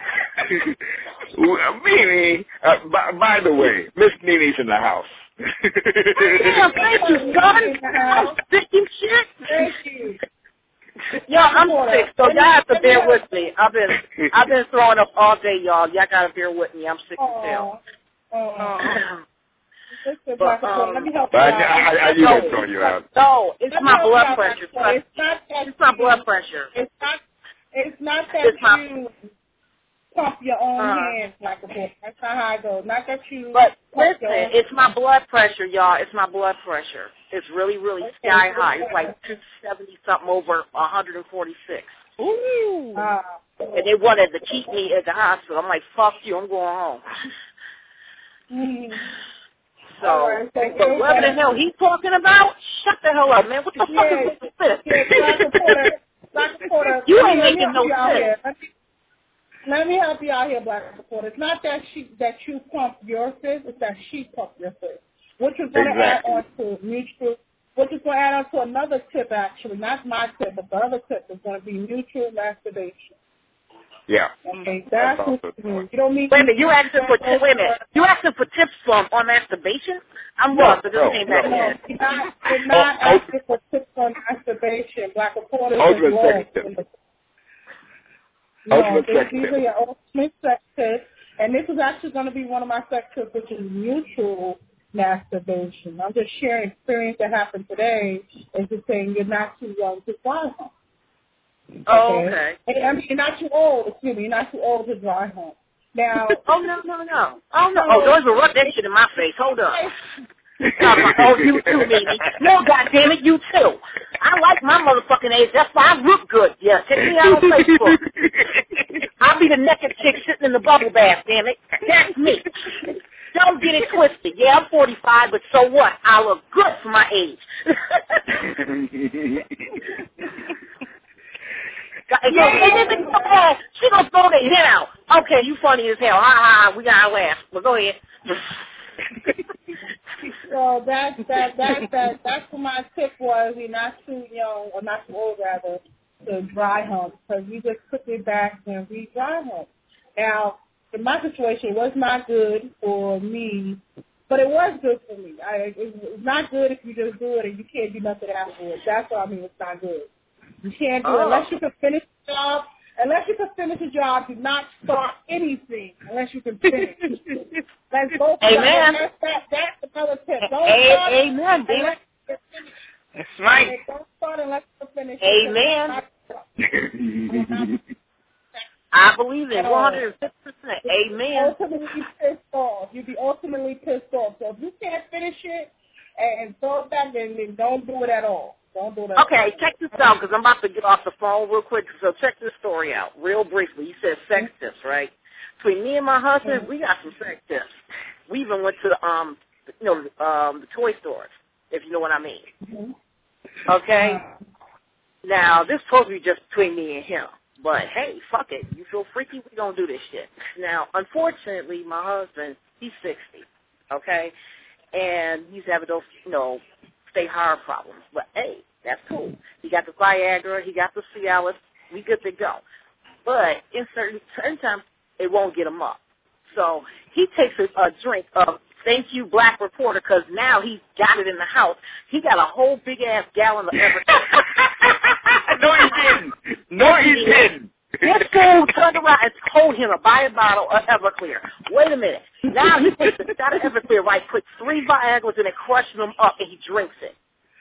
Well, Mimi, uh, by, by the way, Miss Mimi's in the house. Damn, thank you, son. I'm sick and shit. Thank you. Y'all, I'm sick, so y'all have to bear with me. I've been, I've been throwing up all day, y'all. Y'all gotta bear with me. I'm sick as hell. Oh, listen, But, Black um, let me help you I, out. I, I knew I'd throw you out. No, it's Let me my help you blood out, pressure. Black. It's not that. It's my blood pressure. It's not. It's not that It's my- you. It's not that It's my- you. pump your own Uh, hands like a boy. That's not how it goes. Not that you But pump listen, your own it's my blood pressure, y'all. It's my blood pressure. It's really, really Okay, sky so high. what- It's like two seventy something over one hundred forty-six. Ooh. Uh, And they wanted to keep me at the hospital. I'm like, fuck you, I'm going home. mm, So, all right, thank but you. whatever the hell he's talking about, shut the hell up, man. What the fuck Yeah, is this? yeah, Black Reporter, Black Reporter. You let ain't me- let me making help no you out sense. here. Let me, let me help you out here, Black Reporter. It's not that she that you pump your fist, it's that she pumped your fist, which is going to Exactly. add on to mutual, which is going to add on to another tip, actually, not my tip, but the other tip is going to be mutual masturbation. Yeah. Okay, that's That's what also you mean. You don't need Wait a minute, you asking for tips? Wait a minute, you asking for tips from on masturbation? I'm No, lost, but this no, came no. back No, in. you're not, you're not Oh, oh. asking for tips on masturbation. Black Reporter is Ultimate wrong. sex tip. No, Ultimate this- sex these tip. are your ultimate sex tips, and this is actually going to be one of my sex tips, which is mutual masturbation. I'm just sharing experience that happened today, and just saying you're not too young to drive home. Oh, okay. And, I mean, you're not too old. Excuse me, you're not too old to drive home. Now, Oh, no, no, no. Oh, no. Oh, don't even rub that shit in my face. Hold up. Oh, you too, Mimi. No, goddammit, you too. I like my motherfucking age. That's why I look good. Yeah, check me out on Facebook. I'll be the naked chick sitting in the bubble bath, damn it. That's me. Don't get it twisted. Yeah, I'm forty-five, but so what? I look good for my age. Yeah, yeah. She gonna throw the hit out. Okay, you funny as hell. Ha ha ha. We gotta laugh. But go ahead. so that that that that that's what my tip was. You're not too young, or not too old rather, to dry hump, because you just put it back and we dry hump. Now, in my situation, it was not good for me, but it was good for me. I, it, it's not good if you just do it and you can't do nothing afterwards. That's what I mean. It's not good. You can't do it Oh. unless you can finish the job. Unless you can finish the job, do not start anything unless you can finish. Let's go. Amen. That's, that, that's another tip. Don't A- start amen, damn unless it. you can finish. That's right. Okay, don't start unless you can finish. Amen. I believe it, one hundred fifty percent. Amen. Ultimately pissed off. You'd be ultimately pissed off. So if you can't finish it and throw it back, then, then don't do it at all. Don't do that. Okay, check this out, because I'm about to get off the phone real quick. So check this story out real briefly. You said sex tips, right? Between me and my husband, we got some sex tips. We even went to the, um, you know, um, the toy stores, if you know what I mean. Mm-hmm. Okay? Now, this supposed to be just between me and him. But, hey, fuck it. You feel freaky? We gonna do this shit. Now, unfortunately, my husband, he's sixty, okay? And he's having those, you know, stay hard problems. But, hey, that's cool. He got the Viagra. He got the Cialis. We good to go. But in certain, certain times, it won't get him up. So he takes a, a drink of Thank You Black Reporter, because now he's got it in the house. He got a whole big-ass gallon of everything. No, he didn't. No, he didn't. This fool turned around and told him to buy a bottle of Everclear. Wait a minute. Now he takes a shot of Everclear, right, puts three Viagra's in it, crushes them up, and he drinks it.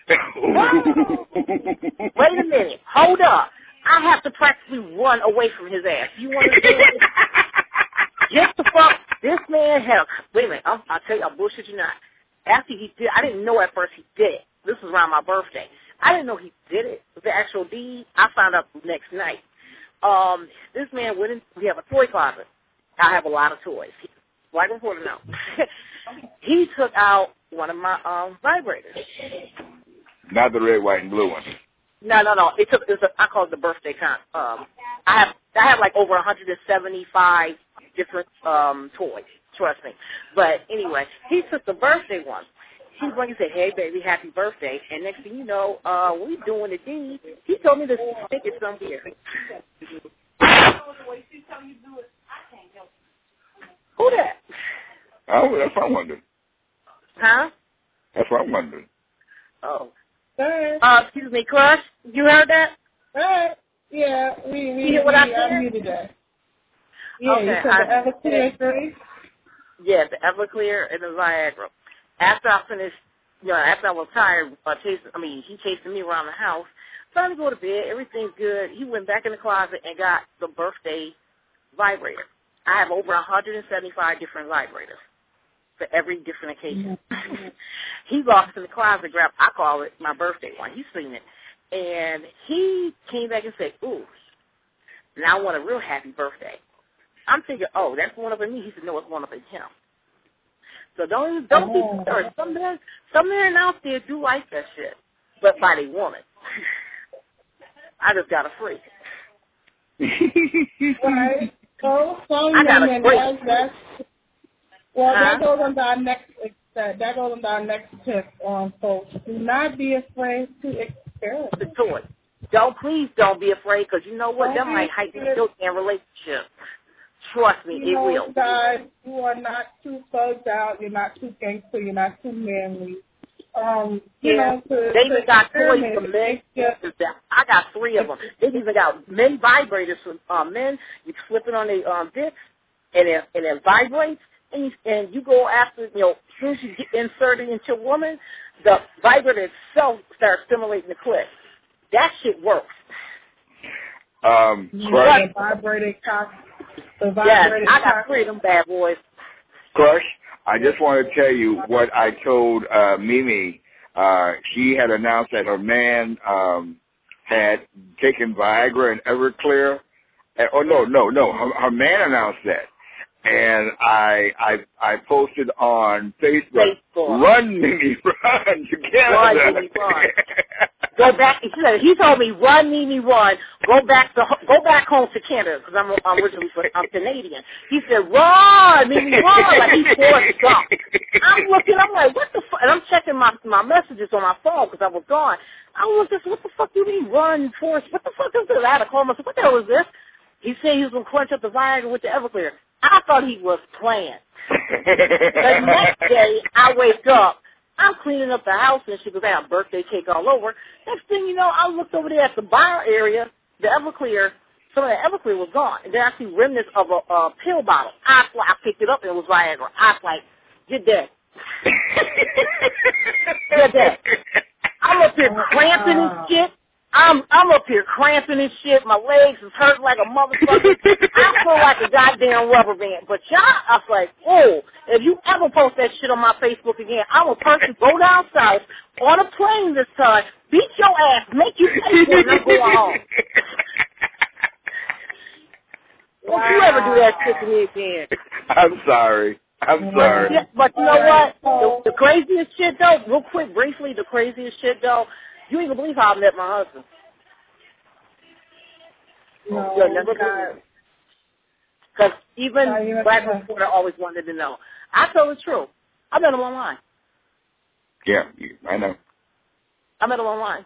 Wait a minute. Hold up. I have to practically run away from his ass. You want to do it? Just the fuck. This man had a, wait a minute. I'll, I'll tell you, I'll bullshit you not. After he did, I didn't know at first he did it. This was around my birthday. I didn't know he did it. The actual deed, I found out the next night. Um, this man went in, we have a toy closet. I have a lot of toys. Like reporter now. He took out one of my um vibrators. Not the red, white, and blue one. No, no, no. It took. It's a, I call it the birthday con. Um, I have I have like over one hundred seventy-five different um toys. Trust me. But anyway, he took the birthday one. He went and said, "Hey, baby, happy birthday!" And next thing you know, uh, we doing the deed. He told me to stick it somewhere. Who that? Oh, that's what I'm wondering. Huh? That's what I'm wondering. Oh. Hey. Uh, excuse me, Crush. You heard that? Hey. Yeah, we we, You hear what we I said? unmuted that. Yeah, Okay, you said I- the Everclear three. Yeah, the Everclear and the Viagra. After I finished, you know, after I was tired, uh, chasing, I mean, he chasing me around the house. Time to go to bed. Everything's good. He went back in the closet and got the birthday vibrator. I have over one hundred seventy-five different vibrators for every different occasion. Mm-hmm. He lost in the closet, grabbed, I call it my birthday one. He's seen it. And he came back and said, ooh, now I want a real happy birthday. I'm thinking, oh, that's one up in me. He said, no, it's one up in him. So don't don't oh. be discouraged. Some men, some men out there do like that shit, but by the woman. I just got a freak. Right. So some I got a women, freak. that's, that's well, huh? that goes on our next that that goes on our next tip on folks. Do not be afraid to experiment. The toy. Don't please don't be afraid, because you know what? Don't That might heighten your damn relationship. Trust me, you it know, will. Guys, you are not too thugged out. You're not too gangster. You're not too manly. Um, you Yeah, know, to, they even to got toys experiment. for men. Yeah. I got three of them. They even got men vibrators for uh, men. You slip it on the um, dicks, and it and it vibrates, and you, and you go after, you know, as soon as you get inserted into a woman, the vibrator itself starts stimulating the clit. That shit works. Um, yeah, the vibrating cock. The yes, vibrating I got cock. three of them bad boys. Crush, I just want to tell you what I told uh, Mimi. Uh, she had announced that her man um, had taken Viagra and Everclear. And, oh, no, no, no. Her, her man announced that. And I I I posted on Facebook, Facebook. run, Mimi, run to Canada. Run, Mimi, run. Go back. He said, he told me, run, Mimi, run. Go back to go back home to Canada, because I'm, I'm originally from, I'm Canadian. He said, run, Mimi, run. Like he's Forrest Gump. I'm looking. I'm like, what the fuck? And I'm checking my my messages on my phone because I was gone. I was just, what the fuck do you mean, run, Forrest? What the fuck is this? I had to call myself. What the hell is this? He said he was gonna crunch up the Viagra with the Everclear. I thought he was playing. The next day, I wake up. I'm cleaning up the house and shit because I have birthday cake all over. Next thing you know, I looked over there at the bar area. The Everclear, some of the Everclear was gone. And there are actually remnants of a uh, pill bottle. I, I picked it up and it was Viagra. I was like, you're dead. You're dead. I'm up here cramping and shit. I'm I'm up here cramping and shit. My legs is hurting like a motherfucker. I feel like a goddamn rubber band. But y'all, I was like, oh, if you ever post that shit on my Facebook again, I'm a person go down south on a plane this time, beat your ass, make you pay for it, and I'm going home. Don't you ever do that shit to me again. I'm sorry. I'm sorry. But, yeah, but you know what? The, the craziest shit, though, real quick, briefly, the craziest shit, though, you ain't gonna believe how I met my husband. No, You'll never believe. Because even no, Black Reporter always wanted to know. I tell the truth. I met him online. Yeah, I know. I met him online.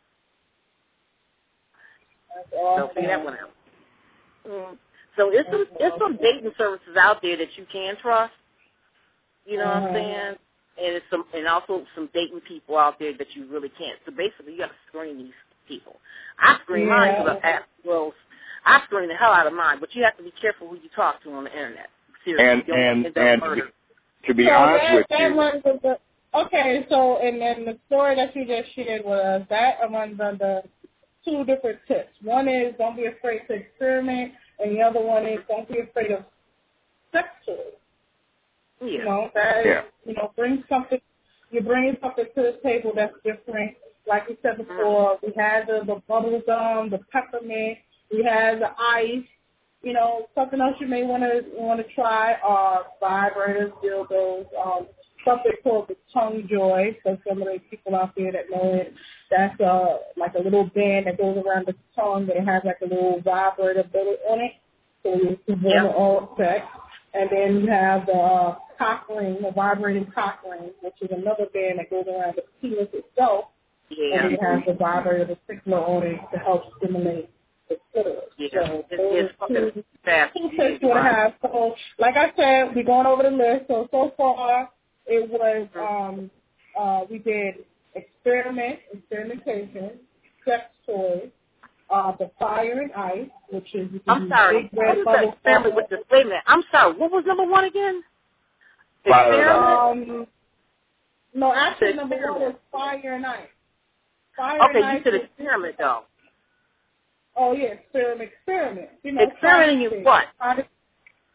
Awesome. So figure that one out. Mm. So it's some it's some dating services out there that you can trust. You know uh-huh. what I'm saying? And it's some, and also some dating people out there that you really can't. So basically, you got to screen these people. I screen yeah. mine because I well, I screen the hell out of mine. But you have to be careful who you talk to on the internet. Seriously, and don't and end up and murdered. to be so honest that, with that you, runs with the, okay. So and then the story that you just shared with us, that runs under two different tips. One is don't be afraid to experiment, and the other one is don't be afraid of sex toys. Yeah. You know, that yeah. you know, bring something. You're bringing something to the table that's different. Like you said before, we had the, the bubble gum, the peppermint, we had the ice. You know, something else you may want to want to try are vibrators, dildos, um, something called the tongue joy. So some of the people out there that know it, that's uh like a little band that goes around the tongue, but it has like a little vibrator bullet on it, so you can Yeah. all sex. And then you have the uh, cock ring, the vibrating cock ring, which is another band that goes around the penis itself. Yeah. And it has the vibrator, the stickler on it to help stimulate the clitoris. Yeah. So It's, those it's are fucking two, fast. two tips we have. So, like I said, we're going over the list. So, so far, it was, um, uh, we did experiment, experimentation, sex toys, Uh, the fire and ice, which is I'm sorry. What is that experiment with the wait a minute. I'm sorry. What was number one again? Experiment. Um, no, actually, number one was fire and ice. Fire okay, and ice you said was, experiment though. Oh yeah, experiment, experiment. You know, experimenting in what?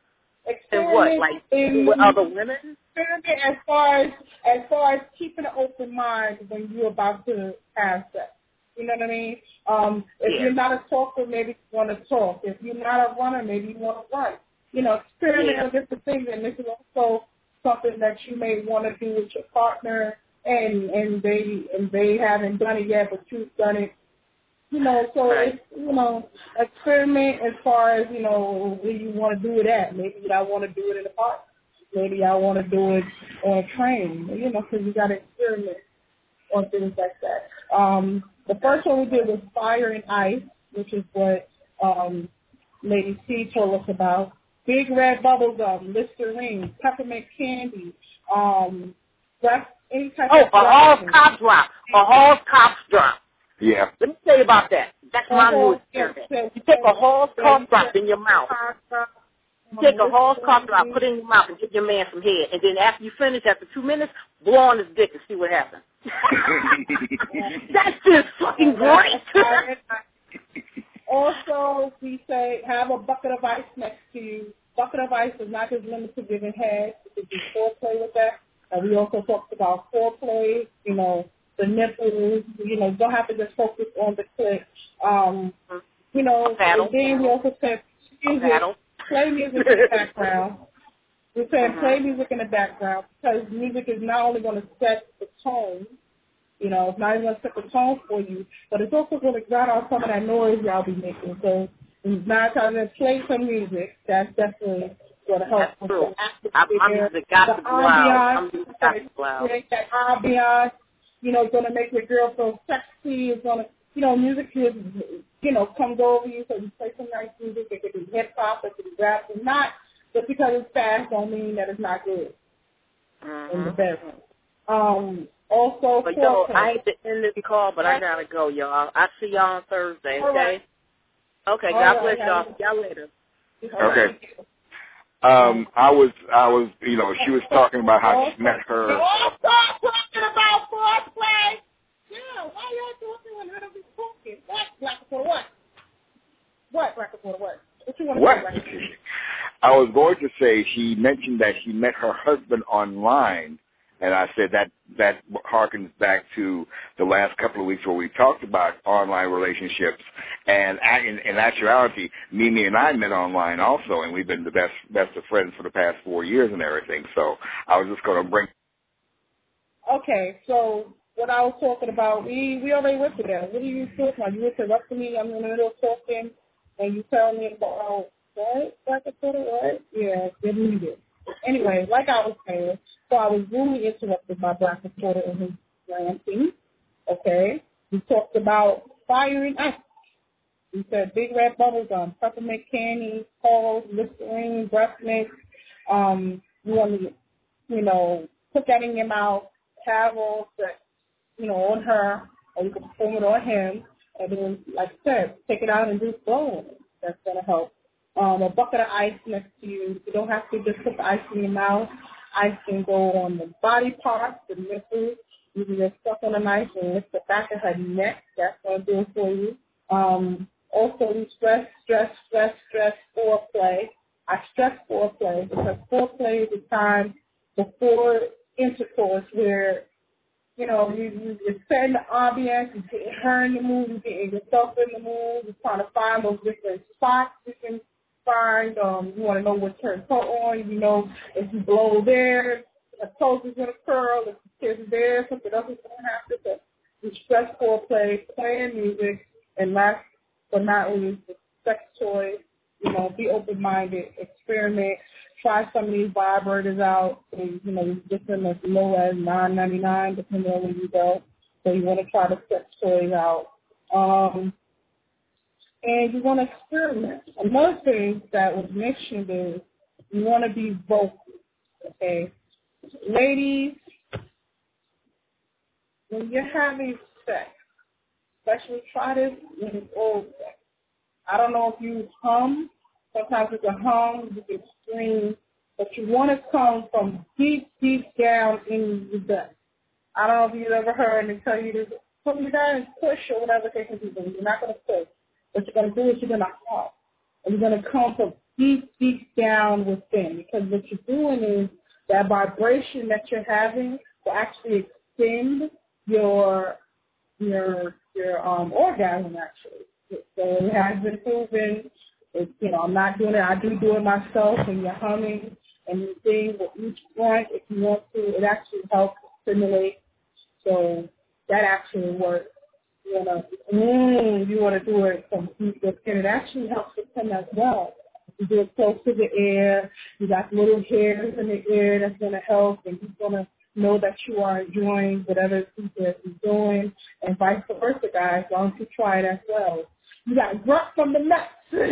And what, like in, with other women? Experiment as far as as far as keeping an open mind when you're about to have sex. You know what I mean? Um, if Yeah. you're not a talker, maybe you want to talk. If you're not a runner, maybe you want to run. You know, experiment Yeah. with different things, and this is also something that you may want to do with your partner, and and they and they haven't done it yet, but you've done it. You know, so Right. it's, you know, experiment as far as, you know, where you want to do it at. Maybe I want to do it in the park. Maybe I want to do it on a train, you know, because you got to experiment on things like that. Um, the first one we did was Fire and Ice, which is what um, Lady C told us about. Big Red Bubblegum, Listerine, Peppermint Candy, um, breath, any type Oh, of a Hall's breath- Cough Drop. A Hall's Cough Drop. Yeah. Let me tell you about that. That's my new Hall's- experiment. yeah, You take a Hall's Cough Drop in your mouth. You take a Hall's Cough Drop, put it in your mouth, and give your man some head. And then after you finish, after two minutes, blow on his dick and see what happens. That's just fucking great. Also, we say have a bucket of ice next to you. Bucket of ice is not just limited to giving head. You can do foreplay with that. And we also talked about foreplay, you know, the nipples, you know, don't have to just focus on the clit. Um, you know, Paddle. and then we also said music, Paddle. play music in the background. We said play music in the background because music is not only going to set the tone, you know, it's not even going to set the tone for you, but it's also going to drown out some of that noise y'all be making. So nine times to play some music, that's definitely going to help That's with true. the I'm, I'm atmosphere, music got the to be loud. I'm ambiance, music got to be loud. create that ambiance, you know, it's going to make your girl feel sexy. It's going to, you know, music is, you know, comes over you, so you play some nice music. It could be hip-hop, it could be rap. It's not, just because it's fast don't mean that it's not good Mm-hmm. in the bedroom. Um, also, But yo, foreplay. I hate to end this call, but I gotta go, y'all. I see y'all on Thursday, All okay? right. Okay, All God right, bless y'all. guys. Y'all later. Okay. Um, I was, I was, you know, she was talking about how she met her. Oh, stop talking about foreplay. Yeah, why y'all talking when how to be talking? What? Black for what? What? Black for what? What you want to What? say, Black? I was going to say she mentioned that she met her husband online, and I said that that harkens back to the last couple of weeks where we talked about online relationships. And in, in actuality, Mimi and I met online also, and we've been the best best of friends for the past four years and everything. So I was just going to bring. Okay, so what I was talking about, we we already went through that. What are you talking about? You interrupted me. I'm in the middle of talking, and you tell me about what? Like I said, what? Yeah, didn't need it. Anyway, like I was saying, so I was really interrupted by Black Reporter and his ranting. Okay, we talked about fire and ice. We said Big Red Bubblegum, Peppermint Candy, Halls, Listerine, breast mix. Um, you want to, you know, put that in your mouth, have all that, you know, on her, or you can perform it on him, and then, like I said, take it out and do blow on it. That's going to help. Um, a bucket of ice next to you. You don't have to just put the ice in your mouth. Ice can go on the body parts, the nipples. You can just stuff on the knife and lift the back of her neck. That's going to do it for you. Um, also, we stress, stress, stress, stress foreplay. I stress foreplay because foreplay is the time before intercourse where, you know, you, you, you're setting the ambiance, you're getting her in the mood, you're getting yourself in the mood, you're trying to find those different spots you can find. Um, you want to know what turn toe on, you know, if you blow there, a toes is going to curl, if the kiss is there, something else is going to happen. So you stress foreplay, playing music, and last but not least, the sex toys. You know, be open-minded, experiment, try some of these vibrators out. And, you know, you get them as low as nine ninety-nine, depending on where you go. So you want to try the sex toys out. Um, and you want to experiment. Another thing that was mentioned is you want to be vocal, okay? Ladies, when you're having sex, especially try this when it's oral sex. I don't know if you hum. Sometimes you can hum, you can scream, but you want to come from deep, deep down in the gut. I don't know if you've ever heard them tell you to put me down and push or whatever they can do. You're not going to push. What you're going to do is you're going to hum. And you're going to come from deep, deep down within. Because what you're doing is that vibration that you're having will actually extend your your your um orgasm actually. So it has been proven. It, you know, I'm not doing it. I do do it myself, and you're humming and you sing with each front if you want to. It actually helps stimulate. So that actually works. You wanna, mm, you wanna do it from deep within. It actually helps with him as well. You do it close to the ear. You got little hairs in the ear that's gonna help, and he's gonna know that you are enjoying whatever he's doing, and vice versa, guys. Why don't you try it as well? You got grunt from the nuts.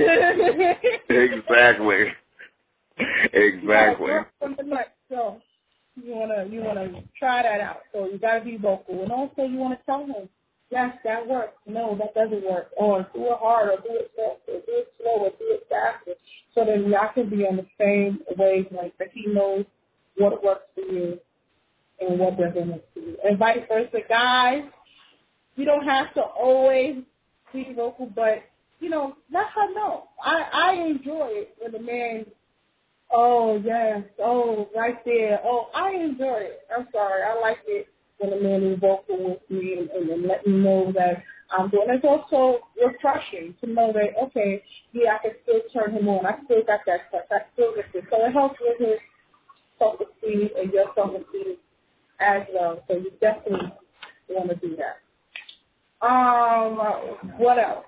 Exactly. Exactly. You from the nuts. So you wanna you wanna try that out. So you gotta be vocal, and also you wanna tell him, yes, that works. No, that doesn't work. Or do it hard, or do it fast, or do it slow, or do it faster. So then y'all can be on the same wavelength that he knows what works for you and what doesn't work for you. And vice versa, guys. You don't have to always be vocal, but you know, let her know. I I enjoy it when the man, oh yes, oh right there, oh I enjoy it. I'm sorry, I like it when the man is vocal with me and, and, and let me know that I'm doing. It's also refreshing to know that okay, yeah, I can still turn him on. I still got that touch. I still get this. So it helps with his self-esteem and your self-esteem as well. So you definitely want to do that. Um, what else?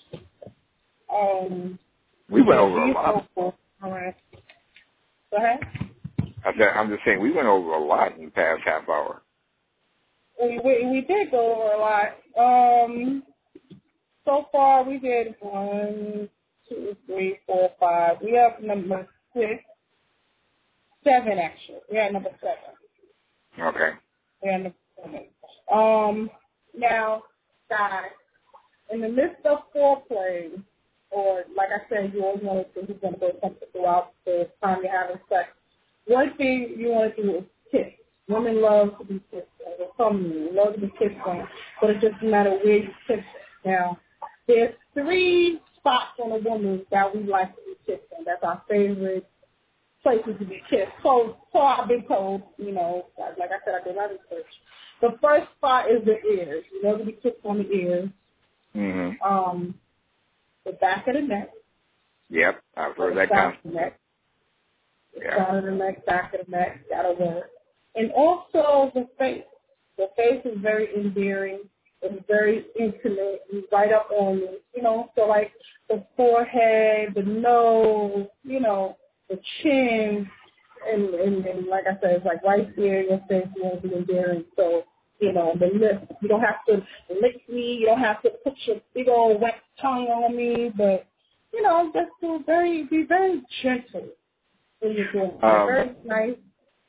Um, we went over a lot. All right. Go ahead. I said, I'm just saying, we went over a lot in the past half hour. We we, we did go over a lot. Um, so far we did one, two, three, four, five. We have number six, seven actually. We have number seven. Okay. We have number seven. Um, now, guys, in the midst of foreplay, or like I said, you always want to think you're going to go something throughout the time you're having sex. One thing you want to do is kiss. Women love to be kissed. Or some men love to be kissed on, but it doesn't matter where you kiss it. Now, there's three spots on a woman that we like to be kissed on. That's our favorite places to be kissed. So, so I've been told, you know, like I said, I did my research. The first spot is the ears. You love to be kissed on the ears. Mm-hmm. Um, the back of the neck. Yep, I've heard that concept. concept. Yeah. Front of the neck, back of the neck, that'll work. And also the face. The face is very endearing. It's very intimate. It's right up on you. You know, so like the forehead, the nose, you know, the chin, and, and, and like I said, it's like right there in your face, you want to be endearing. So, you know, the lips, you don't have to lick me. You don't have to put your big old wet tongue on me. But, you know, just do very, be very gentle when you're doing it. Um, very nice.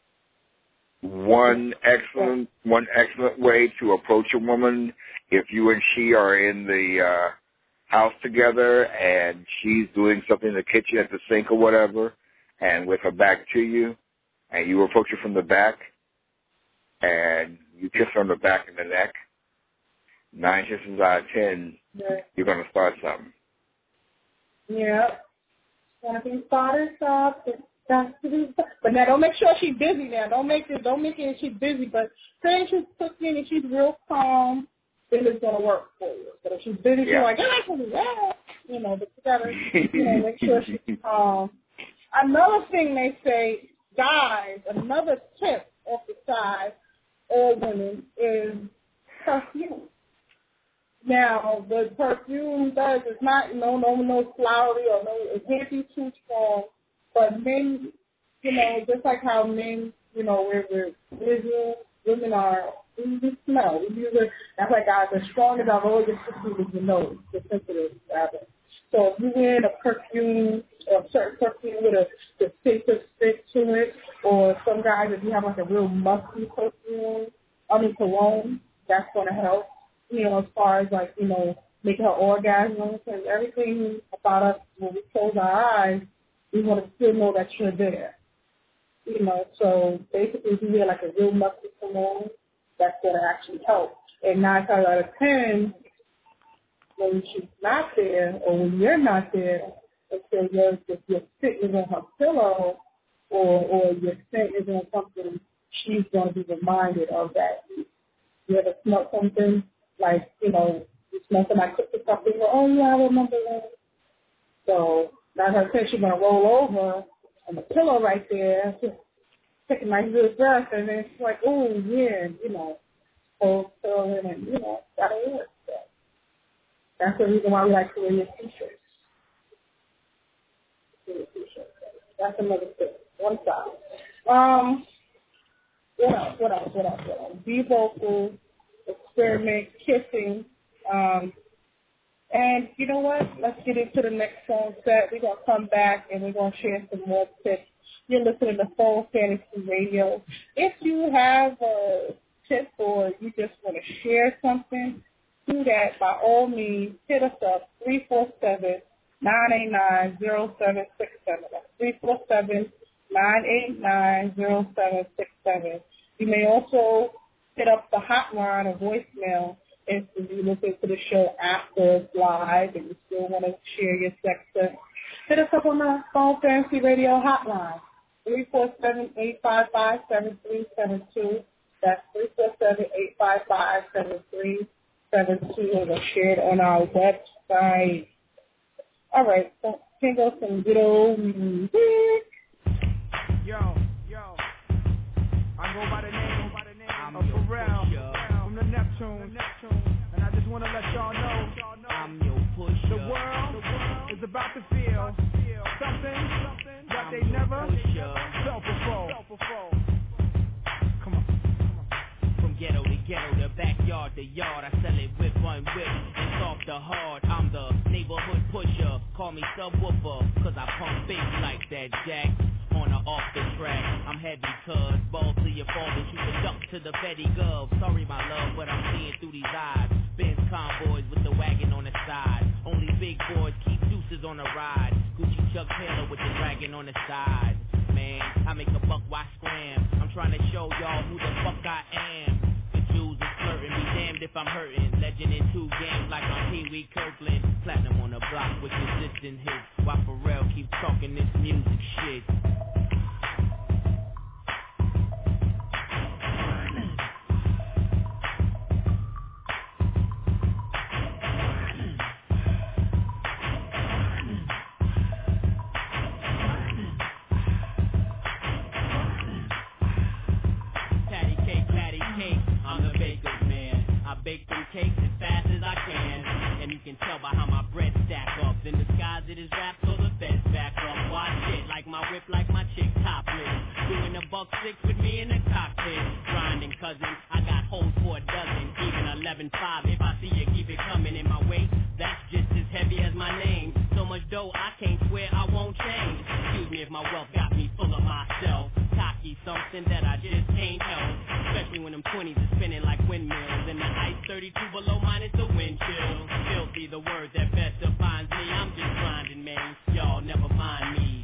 One excellent, one excellent way to approach a woman if you and she are in the uh, house together and she's doing something in the kitchen at the sink or whatever, and with her back to you, and you approach her from the back, and you kiss her on the back and the neck. Nine kisses out of ten, Yeah. you're going to start something. Yeah. Want to be started, stop. But now, don't make sure she's busy. Now, don't make it. Don't make it. She's busy. But say she's cooking and she's real calm, then it's gonna work for you. But if she's busy, Yeah. she's like, yeah, you know. But you gotta, you know, make sure she's calm. Another thing they say, guys, another tip off the side, all women is perfume. Now, the perfume does is not no no no flowery or no. It can't be too strong. But men, you know, just like how men, you know, we're, we're visual, women are, we, we smell. We use it, that's like guys, as strong as our organ system is the nose, the sensitive rather. So if you wear a perfume, a certain perfume with a distinctive scent to it, or some guys, if you have like a real musky perfume, I mean cologne, that's going to help, you know, as far as like, you know, making her orgasm, and everything about us, when we close our eyes, we want to still know that you're there. You know, so basically if you wear like a real musky cologne, that's going to actually help. And nine times out of ten, when she's not there or when you're not there, until your, your scent is on her pillow or, or your scent is on something, she's going to be reminded of that. You ever smell something like, you know, you smell somebody cooking something, you go, oh, yeah, I remember that. So nine out of ten, she's going to roll over on the pillow right there, just take a nice little breath, and then she's like, oh, yeah, you know, hold still and, you know, that'll work. So that's the reason why we like to wear your T-shirts. T-shirts. That's another thing. One side. Um, what else? What else? What else? What else? Be vocal, experiment, kissing. Um, and you know what? Let's get into the next song set. We're going to come back and we're going to share some more tips. You're listening to Soul Fantasy Radio. If you have a tip or you just want to share something, do that by all means. Hit us up, three four seven, nine eight nine, zero seven six seven. That's three four seven, nine eight nine, zero seven six seven. You may also hit up the hotline or voicemail if you listen to the show after it's live and you still want to share your sex tips. Hit us up on the Soul Fantasy Radio hotline, three four seven, eight five five, seven three seven two. That's three four seven, eight five five, seven three seven two. And we'll share it on our website. All right, so here goes some good old music. Yo, yo, I go by the name, by the name of Pharrell from the Neptune, and I just want to let y'all know I'm your pusher. The world is about to feel something that they never felt before. Come on. From ghetto to ghetto, the backyard to yard, I sell it with one whip and soft to hard. I'm the neighborhood pusher. Call me subwoofer, cause I pump bass like that, Jack. On or off the track, I'm heavy cuz balls to your fall, but you can duck to the Betty Gov. Sorry my love, but I'm seeing through these eyes. Benz convoys with the wagon on the side. Only big boys keep deuces on the ride. Gucci Chuck Taylor with the dragon on the side. Man, I make a buck, why scram? I'm trying to show y'all who the fuck I am. The Jews is flirting, be damned if I'm hurting. Legend in two games like I'm Pee Wee Kirkland. Platinum on the block with consistent hits. While Pharrell keep talking this music shit. Bake them cakes as fast as I can, and you can tell by how my bread stack up. In disguise it is rap, so the feds back up. Watch it, like my whip, like my chick topless. Doing a buck six with me in the cockpit. Grinding cousin, I got holes for a dozen, even eleven five. If I see you keep it coming in my way, that's just as heavy as my name. So much dough, I can't swear I won't change. Excuse me if my wealth got me full of myself. Cocky, something that I just can't help. Especially when them twenties are spinning like windmills and the ice thirty-two below minus the wind chill. Filthy, the word that best defines me. I'm just grinding, man. Y'all never mind me.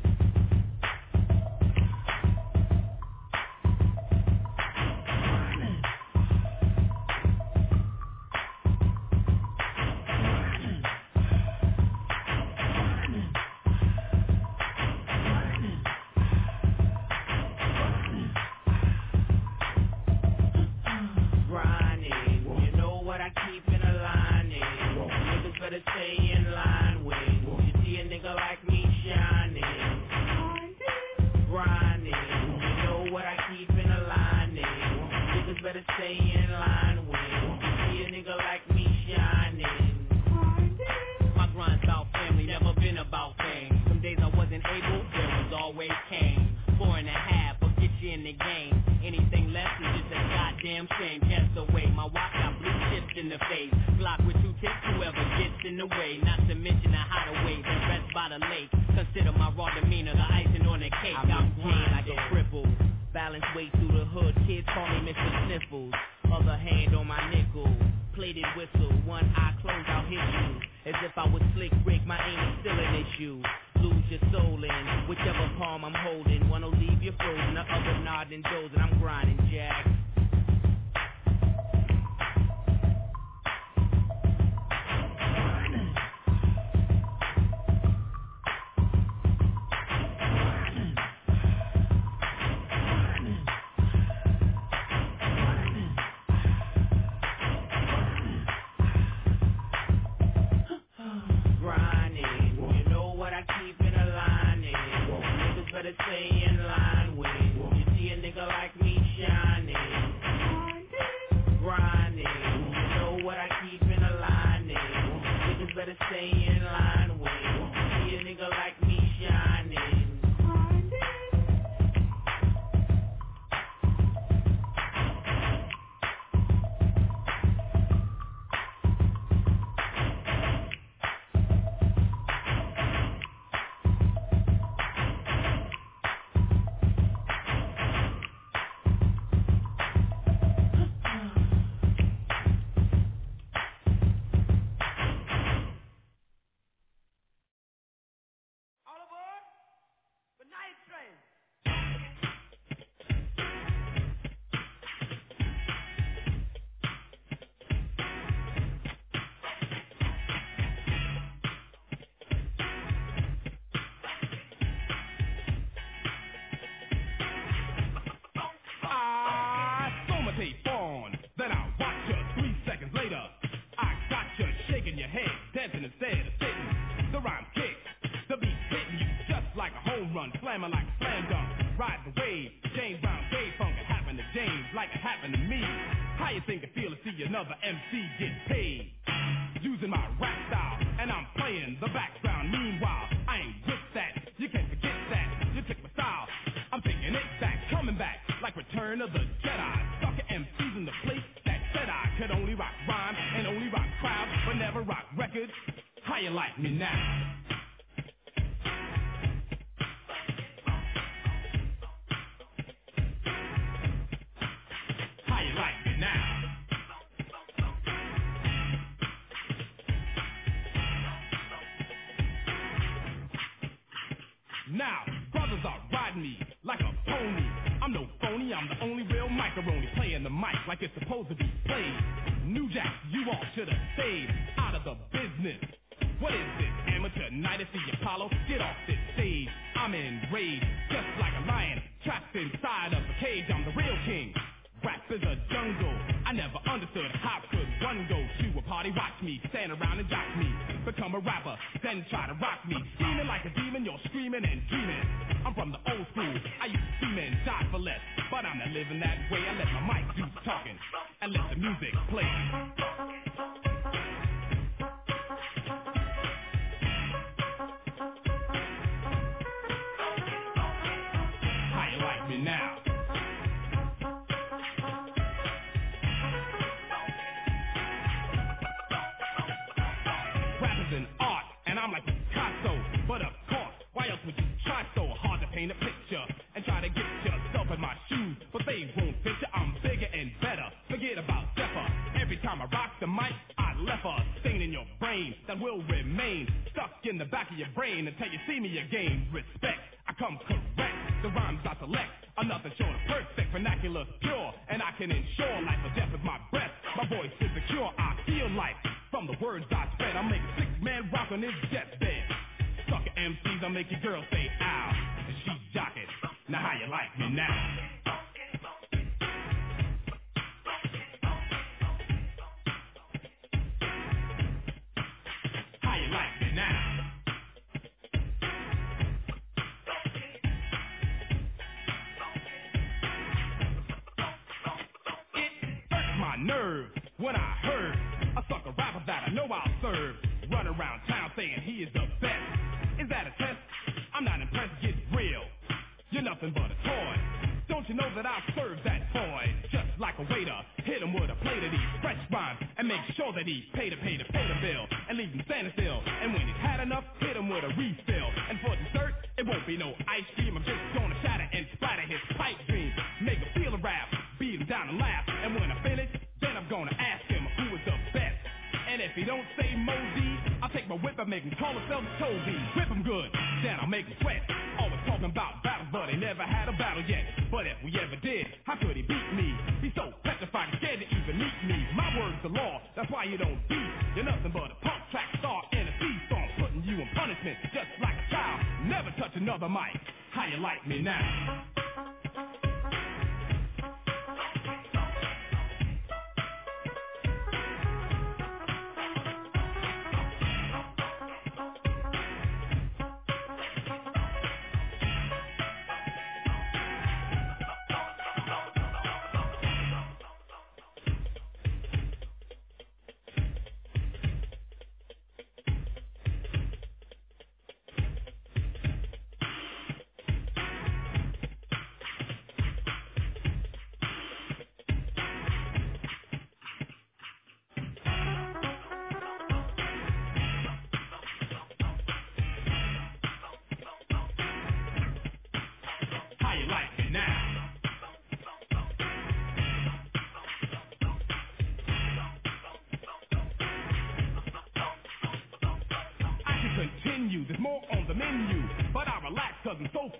Stay in line with you. See a nigga like me shining, grinding. You know what I keep in a line. Niggas better stay in line with you. See a nigga like me shining. My grind's about family, never been about fame. Some days I wasn't able, there was always Kane. Four and a half, will get you in the game. Anything less is just a goddamn shame. Cast away, my watch got blue chips in the face. Block with two tips, whoever gets in the way. Not to mention the hideaway that rests by the lake. Consider my raw demeanor the icing on the cake. I'm green like a cripple. Balance weight through the hood, kids call me Mister Sniffles. Other hand on my nickel. Plated whistle, one eye closed, I'll hit you. As if I was slick Rick, my aim is still an issue. Lose your soul in whichever palm I'm holding. One'll leave you frozen, the other nodding dozing. I'm grinding, Jack. better stay in line with. You see a nigga like me shining, grinding. You know what I keep in the line. Niggas better stay in line with. You see a nigga like me shining.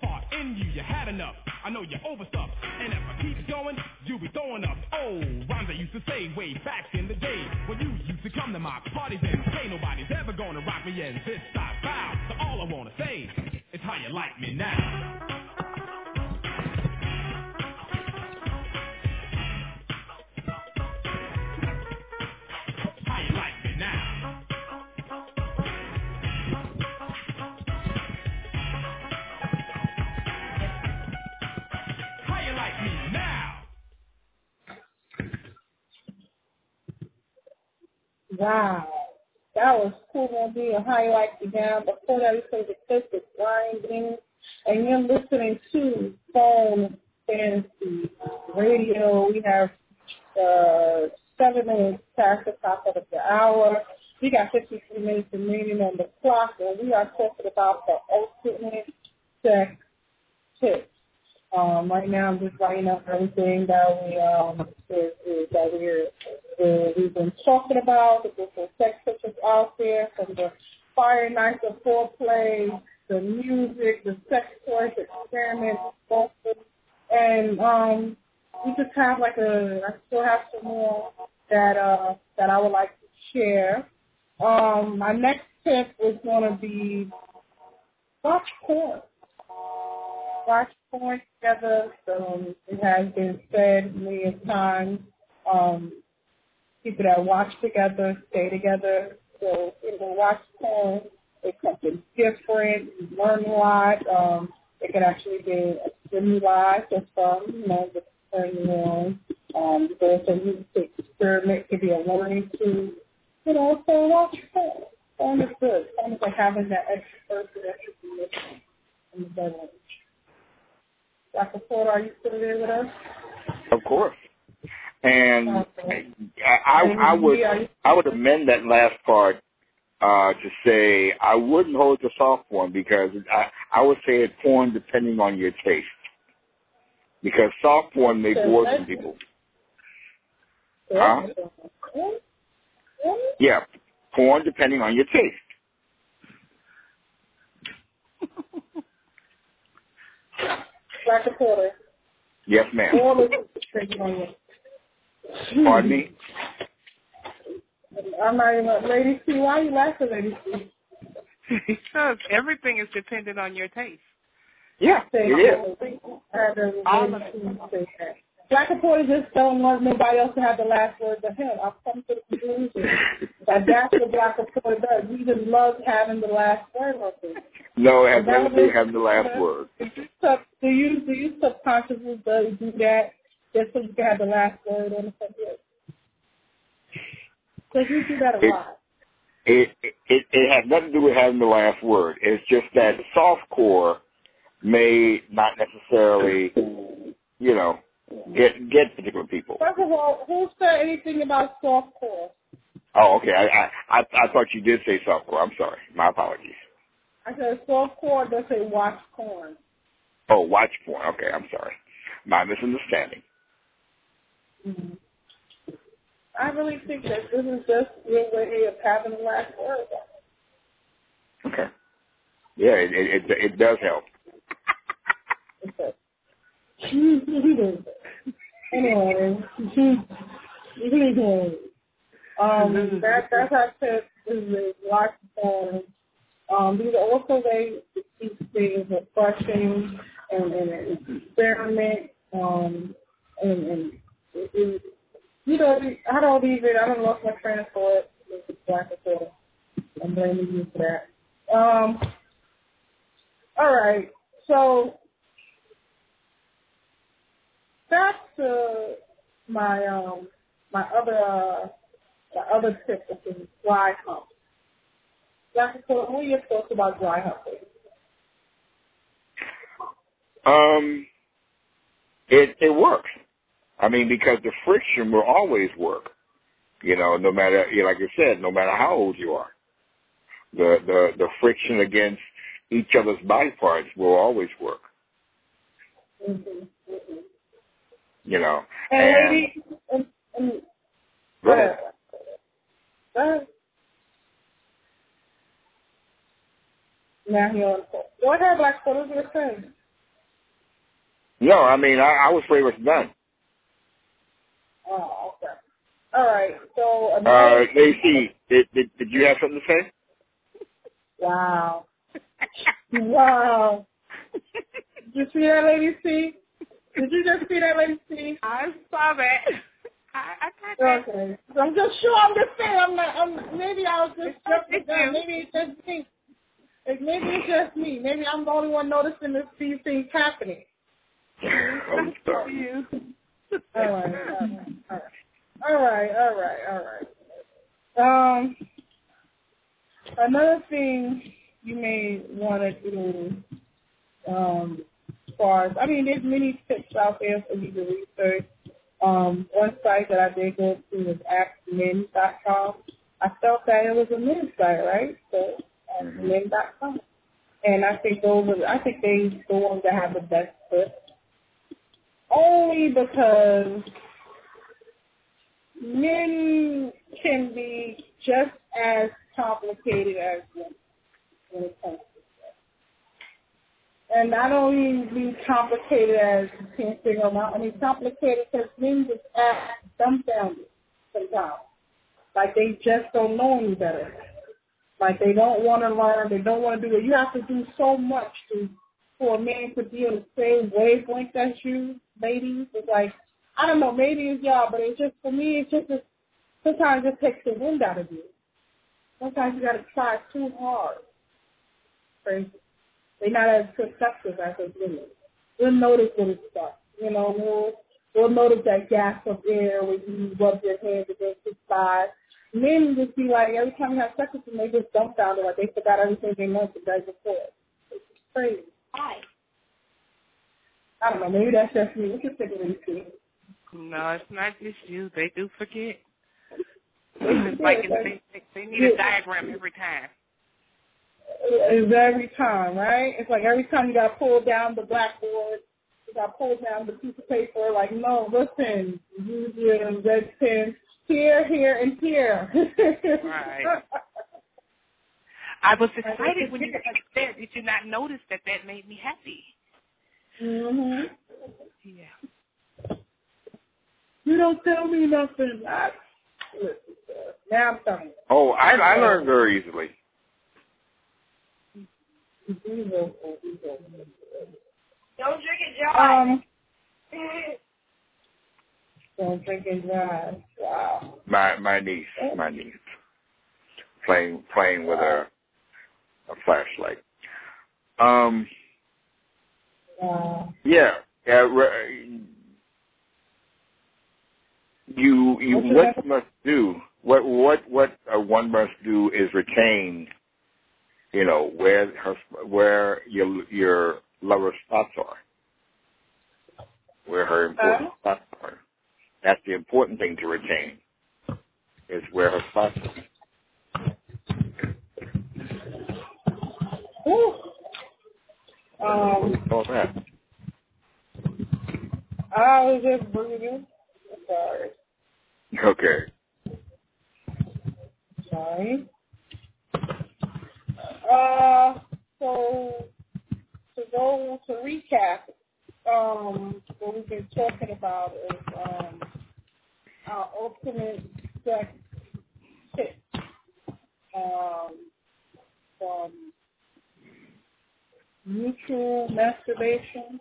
heart in you, you had enough. I know you're overstuffed, and if I keep going, you'll be throwing up. Oh, rhymes I used to say way back in the day when you used to come to my parties and say nobody's ever gonna rock me in this style. Bow. So all I wanna say is how you like me now. Wow. That was cool on me and how you like it down. Before that, we played the clip with Brian Green. And you're listening to Phone Fantasy Radio. We have uh, seven minutes past the top of the hour. We got fifty-three minutes remaining on the clock, and we are talking about the ultimate sex tips. Um, right now, I'm just writing up everything that we um is, is that we're uh, we've been talking about. The different sex tips out there, from the fire nights of foreplay, the music, the sex toys, the experiments, and um, we just have like a. I still have some more that uh that I would like to share. Um, my next tip is going to be watch porn. Watch porn together. Um, it has been said many times. Um, people that watch together stay together. So if you watch porn, it's something different. You learn a lot. Um, it can actually be a stimuli for some, you know, just turning on. Um, there's a need to experiment. It could be a learning tool. You know, so watch porn. Porn is good. Porn is like having that extra person, extra connection in the bedroom. Doctor Ford, are you still there with us? Of course. And okay. I, I, I would I would amend that last part uh, to say I wouldn't hold to soft porn because I, I would say it's porn depending on your taste. Because soft porn may bore some people. Huh? Yeah, porn depending on your taste. Doctor Porter. Yes, ma'am. Pardon me? I'm not even, Lady C, why are you laughing, Lady C? Because everything is dependent on your taste. Yeah, it is. All of it. Doctor Porter just don't want nobody else to have the last word but him. I've come to the conclusion that that's what Doctor Porter does. He just loves having the last word on things. No, it has nothing to do with having the last word. Do you, do you subconsciously do that just so you can have the last word on the subject? Because you do that a it, lot. It, it it has nothing to do with having the last word. It's just that softcore may not necessarily, you know, get get particular people. First of all, who said anything about softcore? Oh, okay. I I I, I thought you did say softcore. I'm sorry. My apologies. I said softcore does say watch porn. Oh, watch porn. Okay, I'm sorry. My misunderstanding. Mm-hmm. I really think that this is just your way of having the last word. Okay. Yeah, it it, it, it does help. Anyway, um, that that's how I said is watch porn. Um, these are also ways to keep things refreshing and, and, and experiment. Um, and, and it, it, you know, I don't even, I don't lost my train of thought. Like I said, I'm blaming you for that. Um, all right, so back to my um my other uh, my other tip, which is dry hump. Doctor Cole, what are your thoughts about dry humping? Um, it it works. I mean, because the friction will always work. You know, no matter, you know, like I said, no matter how old you are, the the the friction against each other's body parts will always work. Mm-hmm. Mm-hmm. You know, and, and lady, and, and, go ahead. Go ahead. Now he on. Go ahead, Black What was your thing? No, I mean, I, I was afraid it was done. Oh, okay. All right. So Uh, another. Lacey, did, did did you have something to say? Wow. Wow. Did you see that, Lady C? Did you just see that, Lady C? I saw that. I, I got that. Okay. I'm just sure. I'm just saying. I'm not. I'm, maybe I was just jumping down. Maybe it's just me. Like, maybe it's just me. Maybe I'm the only one noticing this, these things happening. I'm sorry. All right. All right. All right. All right. All right. Um. Another thing you may want to do, um, as far as, I mean, there's many tips out there for you to research. Um, one site that I did go to was ask men dot com. I felt that it was a men's site, right? So, ask men dot com. And I think those are, I think they the ones that have the best tips. Only because men can be just as complicated as women when it comes to sex. And I don't even mean complicated as you can't figure them out. I mean complicated because men just act dumbfounded sometimes. Like they just don't know any better. Like they don't want to learn. They don't want to do it. You have to do so much to for a man to be on the same wavelength as you, ladies. It's like, I don't know, maybe it's y'all, but it's just, for me, it's just, a, sometimes it takes the wind out of you. Sometimes you got to try too hard. Crazy. They're not as perceptive as us women. We'll notice when it's stuck. You know, we'll, we'll notice that gasp of air when you rub your hands against his thigh. Men just be like, every time you have sex with them, they just dumbfounded, like they forgot everything they learned the day before. It's crazy. Hi. I don't know, maybe that's just me. What you think of these? No, it's not just you. They do forget. It's like they, they, they need a diagram every time. It's every time, right? It's like every time you got to pull down the blackboard, you got to pull down the piece of paper. Like, no, listen, use your red pen here, here, and here. Right. I was excited when you said that. Did you not notice that that made me happy? Mhm. Yeah. You don't tell me nothing. I, listen, sir. Now I'm telling you. Oh, I I learned very easily. Don't drink and drive. Um, don't drink and drive. Wow. My my niece, my niece, playing playing with a a flashlight. Um. Wow. Yeah. Yeah. Re- you you What's what your you must do. What what what uh, one must do is retain. You know where her where your your lover's spots are, where her important uh, spots are. That's the important thing to retain. Is where her spots are. Ooh. Um. All that. I was just breathing. Sorry. Okay. Sorry. Uh, so to go to recap, um, what we've been talking about is um, our ultimate sex tip, um, from mutual masturbation,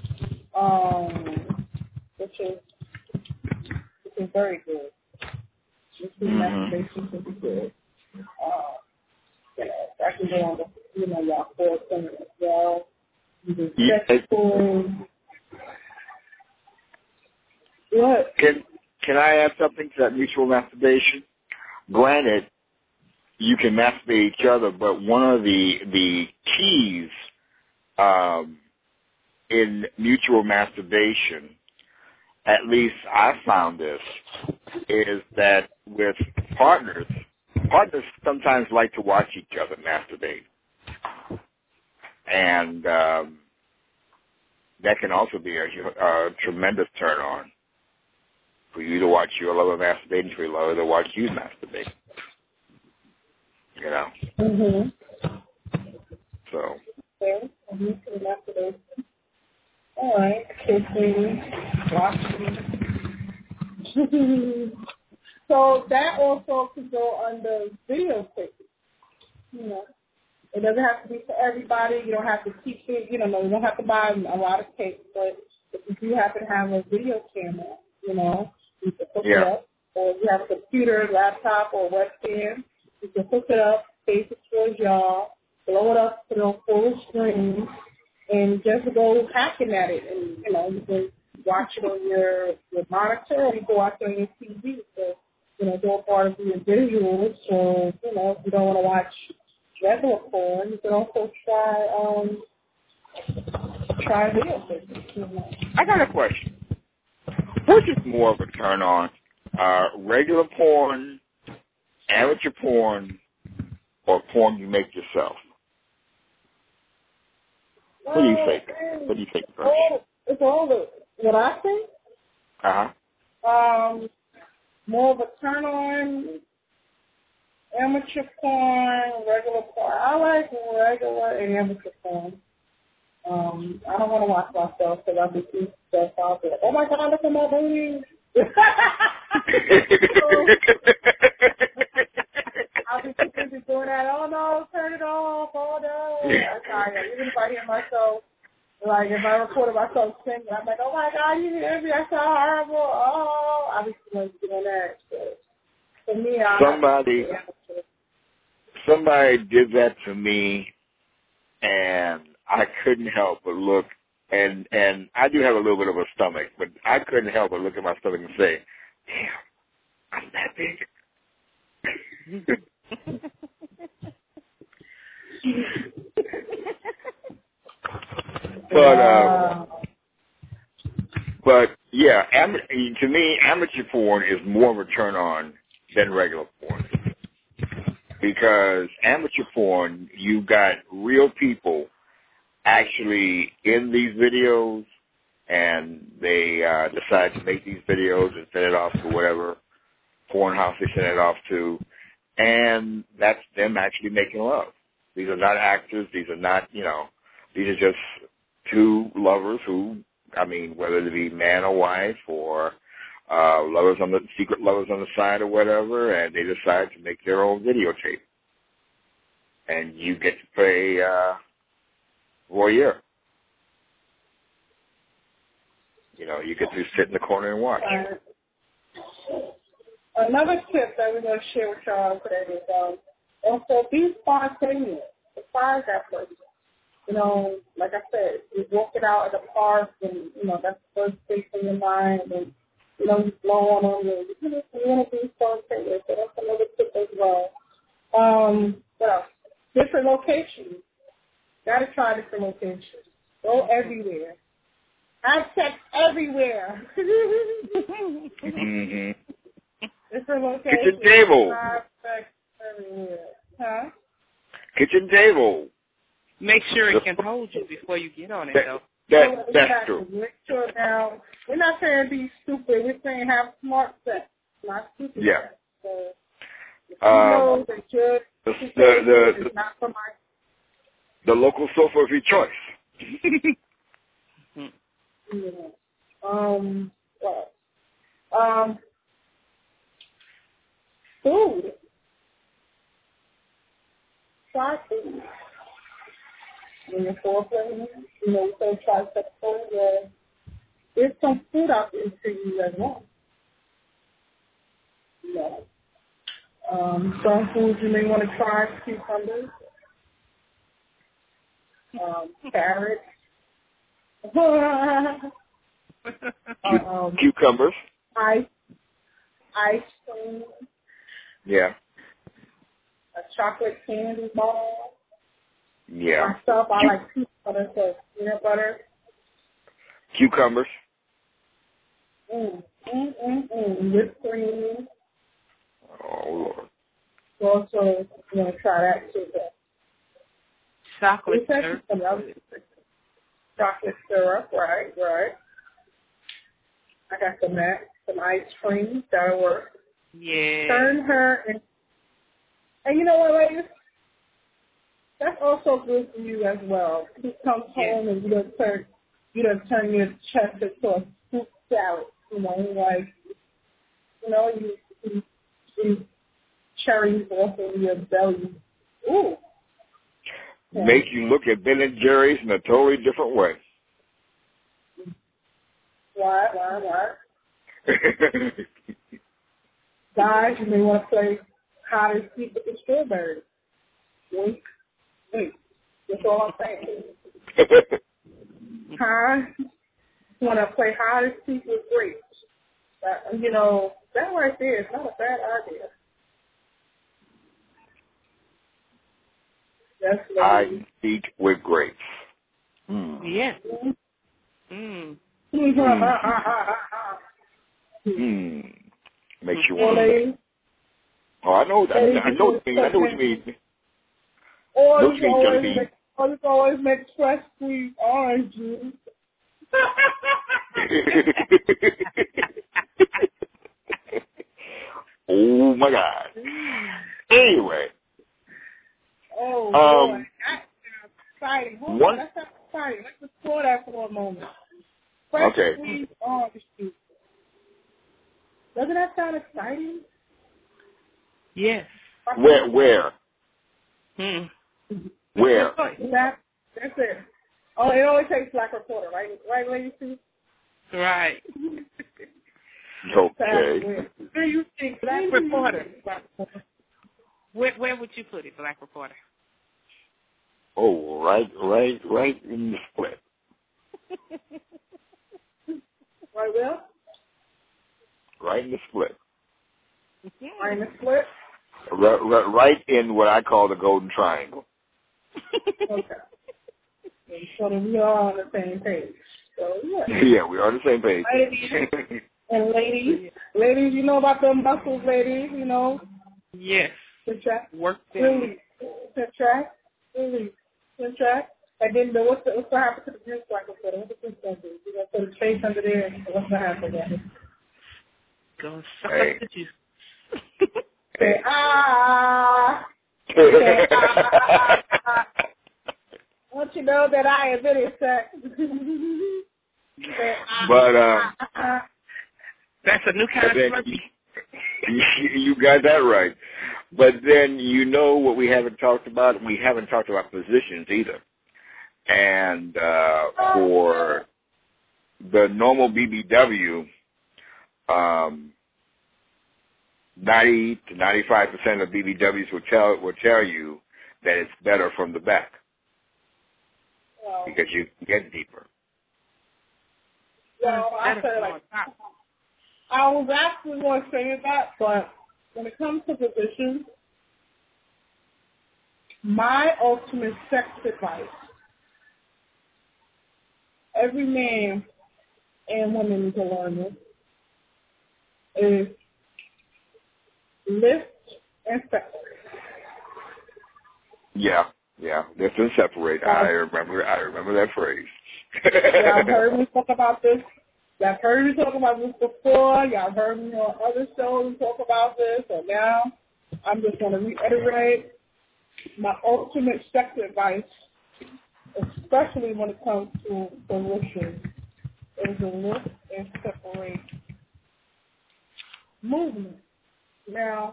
um, which is which is very good. Mutual mm-hmm. masturbation is good. Uh, you know, that can go on the, you know, y'all four things as well. Yeah. What? Can can I add something to that mutual masturbation? Granted, you can masturbate each other, but one of the the keys um, in mutual masturbation, at least I found this, is that with partners, partners sometimes like to watch each other masturbate. And um, that can also be a, a tremendous turn on for you to watch your lover masturbate and for your lover to watch you masturbate. You know? Mm-hmm. So. Okay. Mutual masturbation. All right, kissing, watching. So that also could go under videotape. You know, it doesn't have to be for everybody. You don't have to keep it. You know, you don't have to buy a lot of tapes. But if you happen to have a video camera, you know, you can hook Yeah. it up. Or if you have a computer, laptop, or webcam, you can hook it up, face it towards y'all, blow it up, put it on full screen, and just go hacking at it. And, you know, you can watch it on your, your monitor or you can watch it on your T V. So, you know, do a part of your visuals. So, you know, if you don't want to watch regular porn, you can also try, um, try video business. You know. I got a question. Which is more of a turn on? Uh, regular porn, amateur porn, or porn you make yourself? What do you think? What do you think, Bruce? All, it's all the, what I think. Uh-huh. Um, more of a turn on, amateur porn, regular porn. I like regular and amateur porn. Um, I don't want to watch myself because I'll be too stuff out there. Oh my God, look at my booty. I'll be too busy doing that. Oh no, turn it off. Oh no. That's how I am. Even if I hear myself, like if I recorded myself singing, I'm like, oh my God, you hear me? That's so horrible. Oh, I'll be doing that. So, for me, I somebody, somebody did that to me, and I couldn't help but look. And and I do have a little bit of a stomach, but I couldn't help but look at my stomach and say, damn, I'm that big. But uh, but yeah, am- to me, amateur porn is more of a turn on than regular porn, because amateur porn, you got real people actually in these videos, and they uh, decide to make these videos and send it off to whatever porn house they send it off to, and that's them actually making love. These are not actors. These are not, you know, these are just two lovers who, I mean, whether it be man or wife or uh, lovers on the secret lovers on the side or whatever, and they decide to make their own videotape, and you get to pay uh, voyeur. You know, you get to sit in the corner and watch. Uh, another tip that we're going to share with y'all today is um, also be spontaneous. Surprise that person. You know, like I said, you're walking out in the park and, you know, that's the first thing in your mind, and, you know, you blow on them, and you just want to be spontaneous. So that's another tip as well. Um, well, different locations. Got to try different locations. Go everywhere. Have sex everywhere. Mm-hmm. Different locations. Kitchen table. Have sex everywhere. Huh? Kitchen table. Make sure it can hold you before you get on it, That, though. that, So, that's exactly. true. Make sure now, we're not saying be stupid. We're saying have smart sex, not stupid Yeah. sex. So if you Um, know that your the, situation the, is the, not for my the local sofa of your choice. you know. Um, what? Um, food. Try food. When you're foreplaying, you know, so try sex food. Yeah. There's some food out there for you as well. Yeah. Um, some foods you may want to try: cucumbers, um, carrots, um, Cucumbers. ice, ice cream, Yeah. a chocolate candy ball. Yeah. Myself, I Cu- like peanut butter, so peanut butter. Cucumbers. Mm, mm, mm, mm. Whipped cream. Oh, Lord. So also, you know, try that too. But Chocolate we said syrup. some other- chocolate syrup, right, right. I got some that, some ice cream, that'll work. Yeah. Turn her, and, and you know what, ladies? That's also good for you as well. He comes Yeah. home and you don't turn, you done turn your chest into a soup salad. You know, like, you know, you, you, you cherries off in your belly. Ooh. Make you look at Ben and Jerry's in a totally different way. Why, why, why? Guys, you may want to play hide and seek with the strawberries. Wink, wink. That's all I'm saying. Huh? You want to play hide and seek with grapes. Uh, you know, that right there is not a bad idea. That's hide and seek with grapes. Mm. Yeah. Mm. Mm. Mm. Makes you Or want to. ladies, Oh, I know. I, I know what you mean. I know what you mean. or Know you what you can mean, always Jelly make, or you can always make fresh squeezed orange juice. Oh my God. Anyway. Oh, um, boy. That's exciting. Hold one, on, that's not exciting. Let's explore that for a moment. Fresh okay. squeezed orange juice. Doesn't that sound exciting? Yes. Where? Where? Hmm. Where? That, that's it. Oh, it only takes Black Reporter, right? Right, ladies? Right. Okay. Where you think Black Reporter? Black Reporter. Where where would you put it, Black Reporter? Oh, right, right, right in the split. Right where? Right in the split. Right in the split? Right, right, right in what I call the golden triangle. Okay. So then we are on the same page. So yeah. Yeah, we're on the same page. Ladies and ladies, ladies, you know about the muscles, ladies. You know. Yes. Contract. Work them. Release. Contract. Release. Contract. And then the, what's the what's going to happen to the drink like I said? What's the drink going to do? You're going to put a trace under there. And what's going to happen then? Go suck hey. up the juice. Say ah. Say ah. Don't you know that I admitted sex? But um, that's a new kind of slurpee. You, you got that right. But then you know what we haven't talked about? We haven't talked about positions either. And uh, for the normal B B W, um, ninety to ninety-five percent of B B Ws will tell will tell you that it's better from the back because you can get deeper. Well, I said like I was actually going to say that, but when it comes to positions, my ultimate sex advice, every man and woman need to learn this, is lift and separate. Yeah, yeah, lift and separate. I remember, I remember that phrase. Y'all heard me talk about this. Y'all heard me talk about this before. Y'all heard me on other shows talk about this. So now I'm just going to reiterate my ultimate sex advice, especially when it comes to positions, is a lift and separate movement. Now,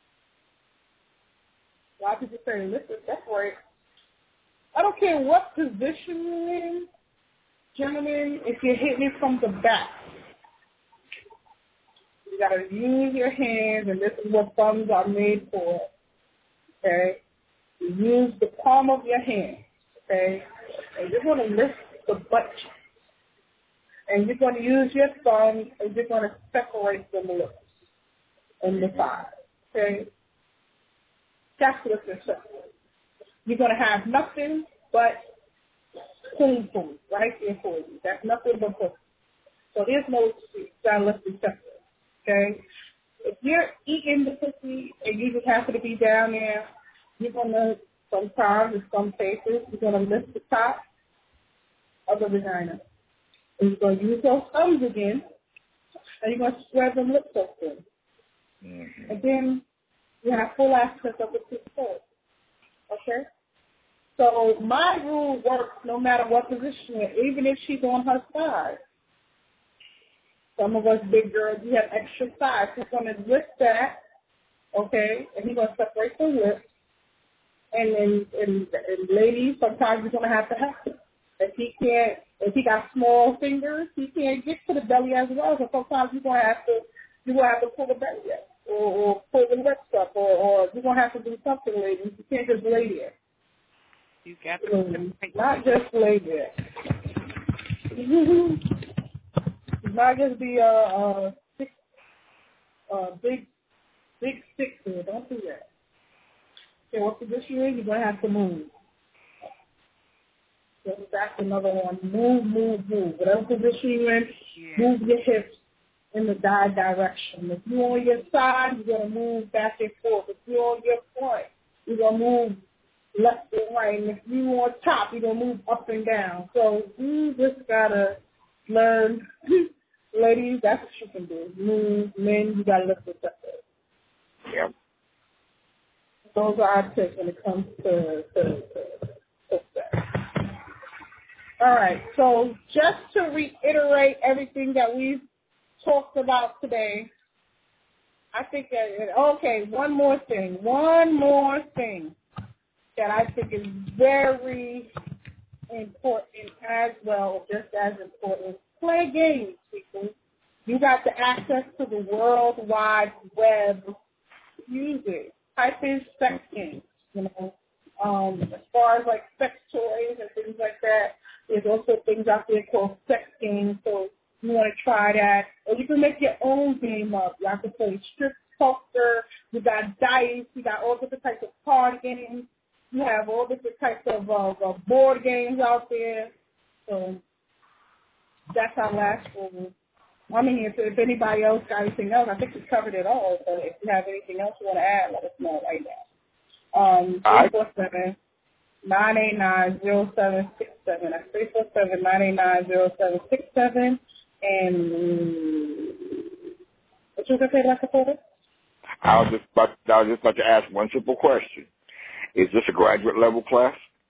a lot of people say lift and separate. I don't care what position you're in, gentlemen, if you're hitting it from the back, you got to use your hands, and this is what thumbs are made for, okay? You use the palm of your hand, okay? And you're going to lift the butt cheek. And you're going to use your thumb, and you're going to separate the lips and the thighs, okay? That's lift and separate. You're going to have nothing but clean food right there for you. That's nothing but pussy. So there's no lift and separate, okay? If you're eating the pussy and you just happen to be down there, you're going to, sometimes in some cases, you're going to lift the top of the vagina. And you're going to use those thumbs again, and you're going to spread them lips open. Mm-hmm. And then you have full access of the two toes, okay? So my rule works no matter what position, even if she's on her side. Some of us big girls, we have extra size. He's going to lift that, okay, and he's going to separate the lips. And then, and, and ladies, sometimes you're going to have to help him. If he can't, if he got small fingers, he can't get to the belly as well. So sometimes you're going to have to, you're going to have to pull the belly up, or, or pull the lips up, or, or you're going to have to do something, ladies. You can't just lay there. You got to um, not just lay there. Not just be a, a six, a big, big stick there. Don't do that. Okay, what position you're in, you're going to have to move. So that's another one. Move, move, move. Whatever position you're in, yeah. Move your hips in the di- direction. If you're on your side, you're going to move back and forth. If you're on your front, you're going to move left and right. And if you're on top, you're going to move up and down. So you just got to learn. Ladies, that's what you can do. Move. Men, you got to lift it up. Yep. Those are our tips when it comes to, to, to, to sex. All right. So just to reiterate everything that we've talked about today, I think that, okay, one more thing. One more thing that I think is very important as well, just as important. Play games, people. You got the access to the World Wide Web. Use it. Type in sex games, you know. Um, as far as like sex toys and things like that, there's also things out there called sex games. So you want to try that, or you can make your own game up. You have to play strip poker. You got dice. You got all different types of card games. You have all different types of uh, uh, board games out there. So that's our last one. I mean, if, if anybody else got anything else, I think we covered it all. So if you have anything else you want to add, let us know right now. Um, three four seven, nine eight nine, zero seven six seven. That's three four seven, nine eight nine, zero seven six seven. And what you going to say, Lester Porter? I was just about, I was just about to ask one simple question. Is this a graduate level class?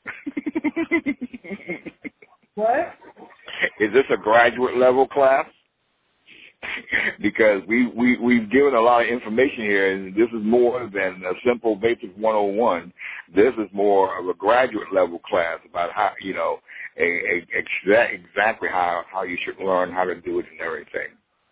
What? Is this a graduate level class? Because we, we, we've given a lot of information here, and this is more than a simple basic one oh one. This is more of a graduate level class about how, you know, a, a, exa- exactly how, how you should learn how to do it and everything.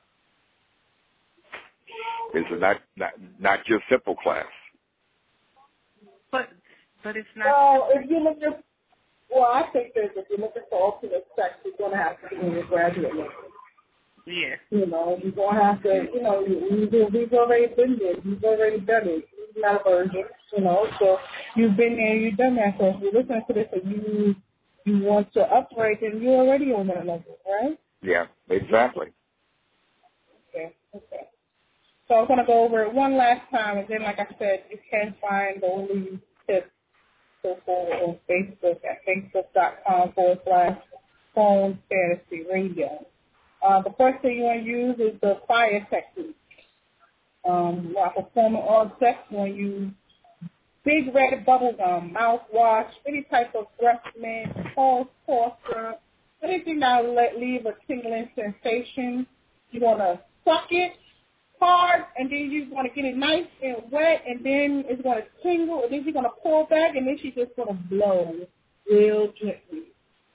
It's a not, not, not just simple class. But, but it's not. Well, if you look at, well, I think that if you're looking for ultimate sex, you're going to have to do a graduate level. Yeah. You know, you're going to have to, you know, you, you, we've already been there. You've already done it. You're not a virgin, you know, so you've been there, you've done that. So if you're listening to this and you, you want to upgrade, then you're already on that level, right? Yeah, exactly. Okay, okay. So I'm going to go over it one last time, and then, like I said, you can find all these tips so forward on Facebook at facebook.com forward slash phone fantasy radio. Uh, the first thing you want to use is the fire technique. Um, while performing on sex, you want to use big red bubble gum, mouthwash, any type of breath mint, pulse, cough syrup, anything that will let, leave a tingling sensation. You want to suck it hard, and then you want to get it nice and wet, and then it's going to tingle, and then you're going to pull back, and then she's just going to blow real gently.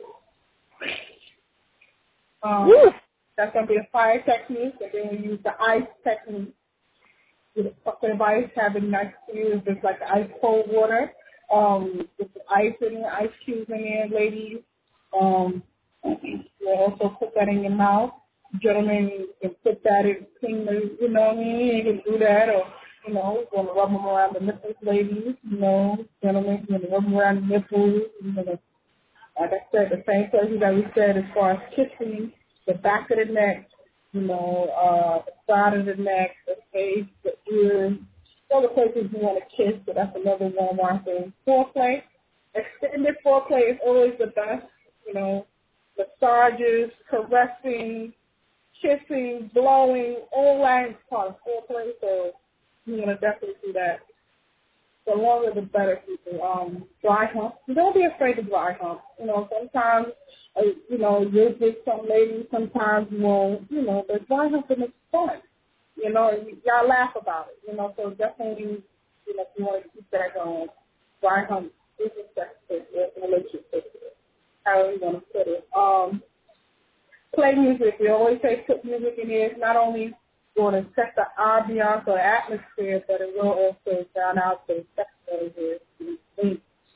Um, that's going to be a fire technique, and then we use the ice technique. With a bucket of ice, having nice to you is just like ice cold water. Um, with the ice in there, ice cubes in there, ladies. Um, you'll also put that in your mouth. Gentlemen, you can put that in, you know what I mean? You can do that, or, you know, you're going to rub them around the nipples, ladies. You know, gentlemen, you're going to rub them around the nipples. You're going to, like I said, the same places that we said as far as kissing, the back of the neck, you know, uh, the side of the neck, the face, the ears, all the places you want to kiss, so that's another one where I say foreplay. Extended foreplay is always the best, you know, massages, caressing, kissing, blowing, all that is part of foreplay, so you want to definitely do that. the longer the better, people. Um, dry hump. Don't be afraid to dry hump. You know, sometimes, uh, you know, you'll get some ladies, sometimes you won't, you know, but dry humping is fun. You know, y- y'all laugh about it, you know, so definitely, you know, if you want to keep that going, dry hump is a sex fit, it's a relationship fit, however you want to put it. Um, play music. We always say put music in here. It's not only going to set the ambiance or atmosphere, but it will also drown out the sex behavior.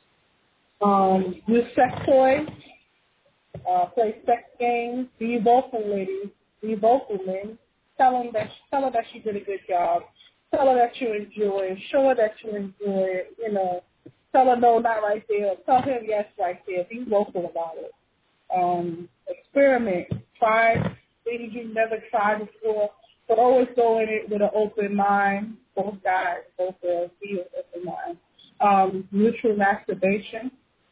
Um, use sex toys, uh, play sex games, be vocal, ladies, be vocal, men. Tell them that tell her that she did a good job. Tell her that you enjoy it. Show her that you enjoy it. You know, tell her no, not right there. Tell him yes, right there. Be vocal about it. Um, experiment. Try things you've never tried before. But always go in it with an open mind. Both guys, both girls, be with open mind. Um, mutual masturbation.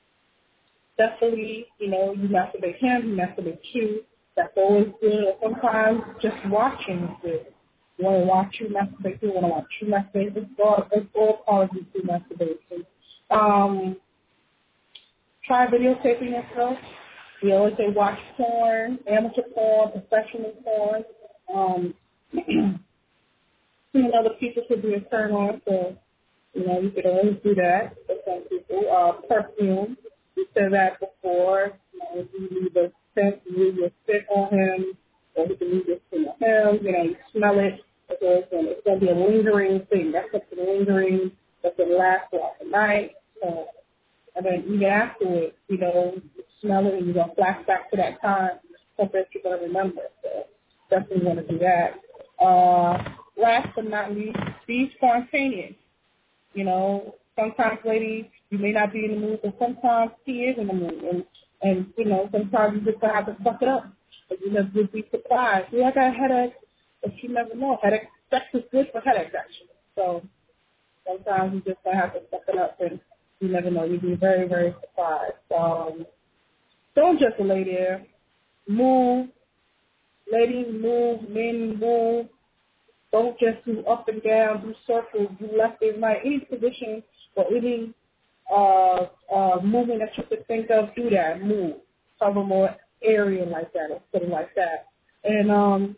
Definitely, you know, you masturbate him, you masturbate you. That's always good. Sometimes just watching is good. You want to watch you masturbate, you want to watch you masturbate. It's all, it's all part of you masturbation. Um, try videotaping yourself. We always say watch porn, amateur porn, professional porn. Um, seeing other people could be a turn on, so, you know, you could always do that for some people. Uh, perfume, we said that before. You know, you leave a scent, you leave your spit on him, or you can leave your spit on him, you know, you smell it. So it's going to be a lingering thing. That's something lingering that's going to last throughout the night. So, and then even afterwards, you know, you smell it and you're going to flash back to that time, something that you're going to remember. So definitely want to do that. Uh, last but not least, be spontaneous. You know, sometimes, ladies, you may not be in the mood, but sometimes he is in the mood. And, and you know, sometimes you just going to have to suck it up. But you know, you'll be surprised. Yeah, I got a headache, but you never know. Headache, sex is good for headaches, actually. So sometimes you just going to have to suck it up, and you never know. You'll be very, very surprised. Um, don't just lay there. Move. Ladies, move. Men, move. Don't just do up and down, do circles, do left and right. Any position or any uh, uh, movement that you could think of, do that. Move. Cover more area like that or something like that. And um,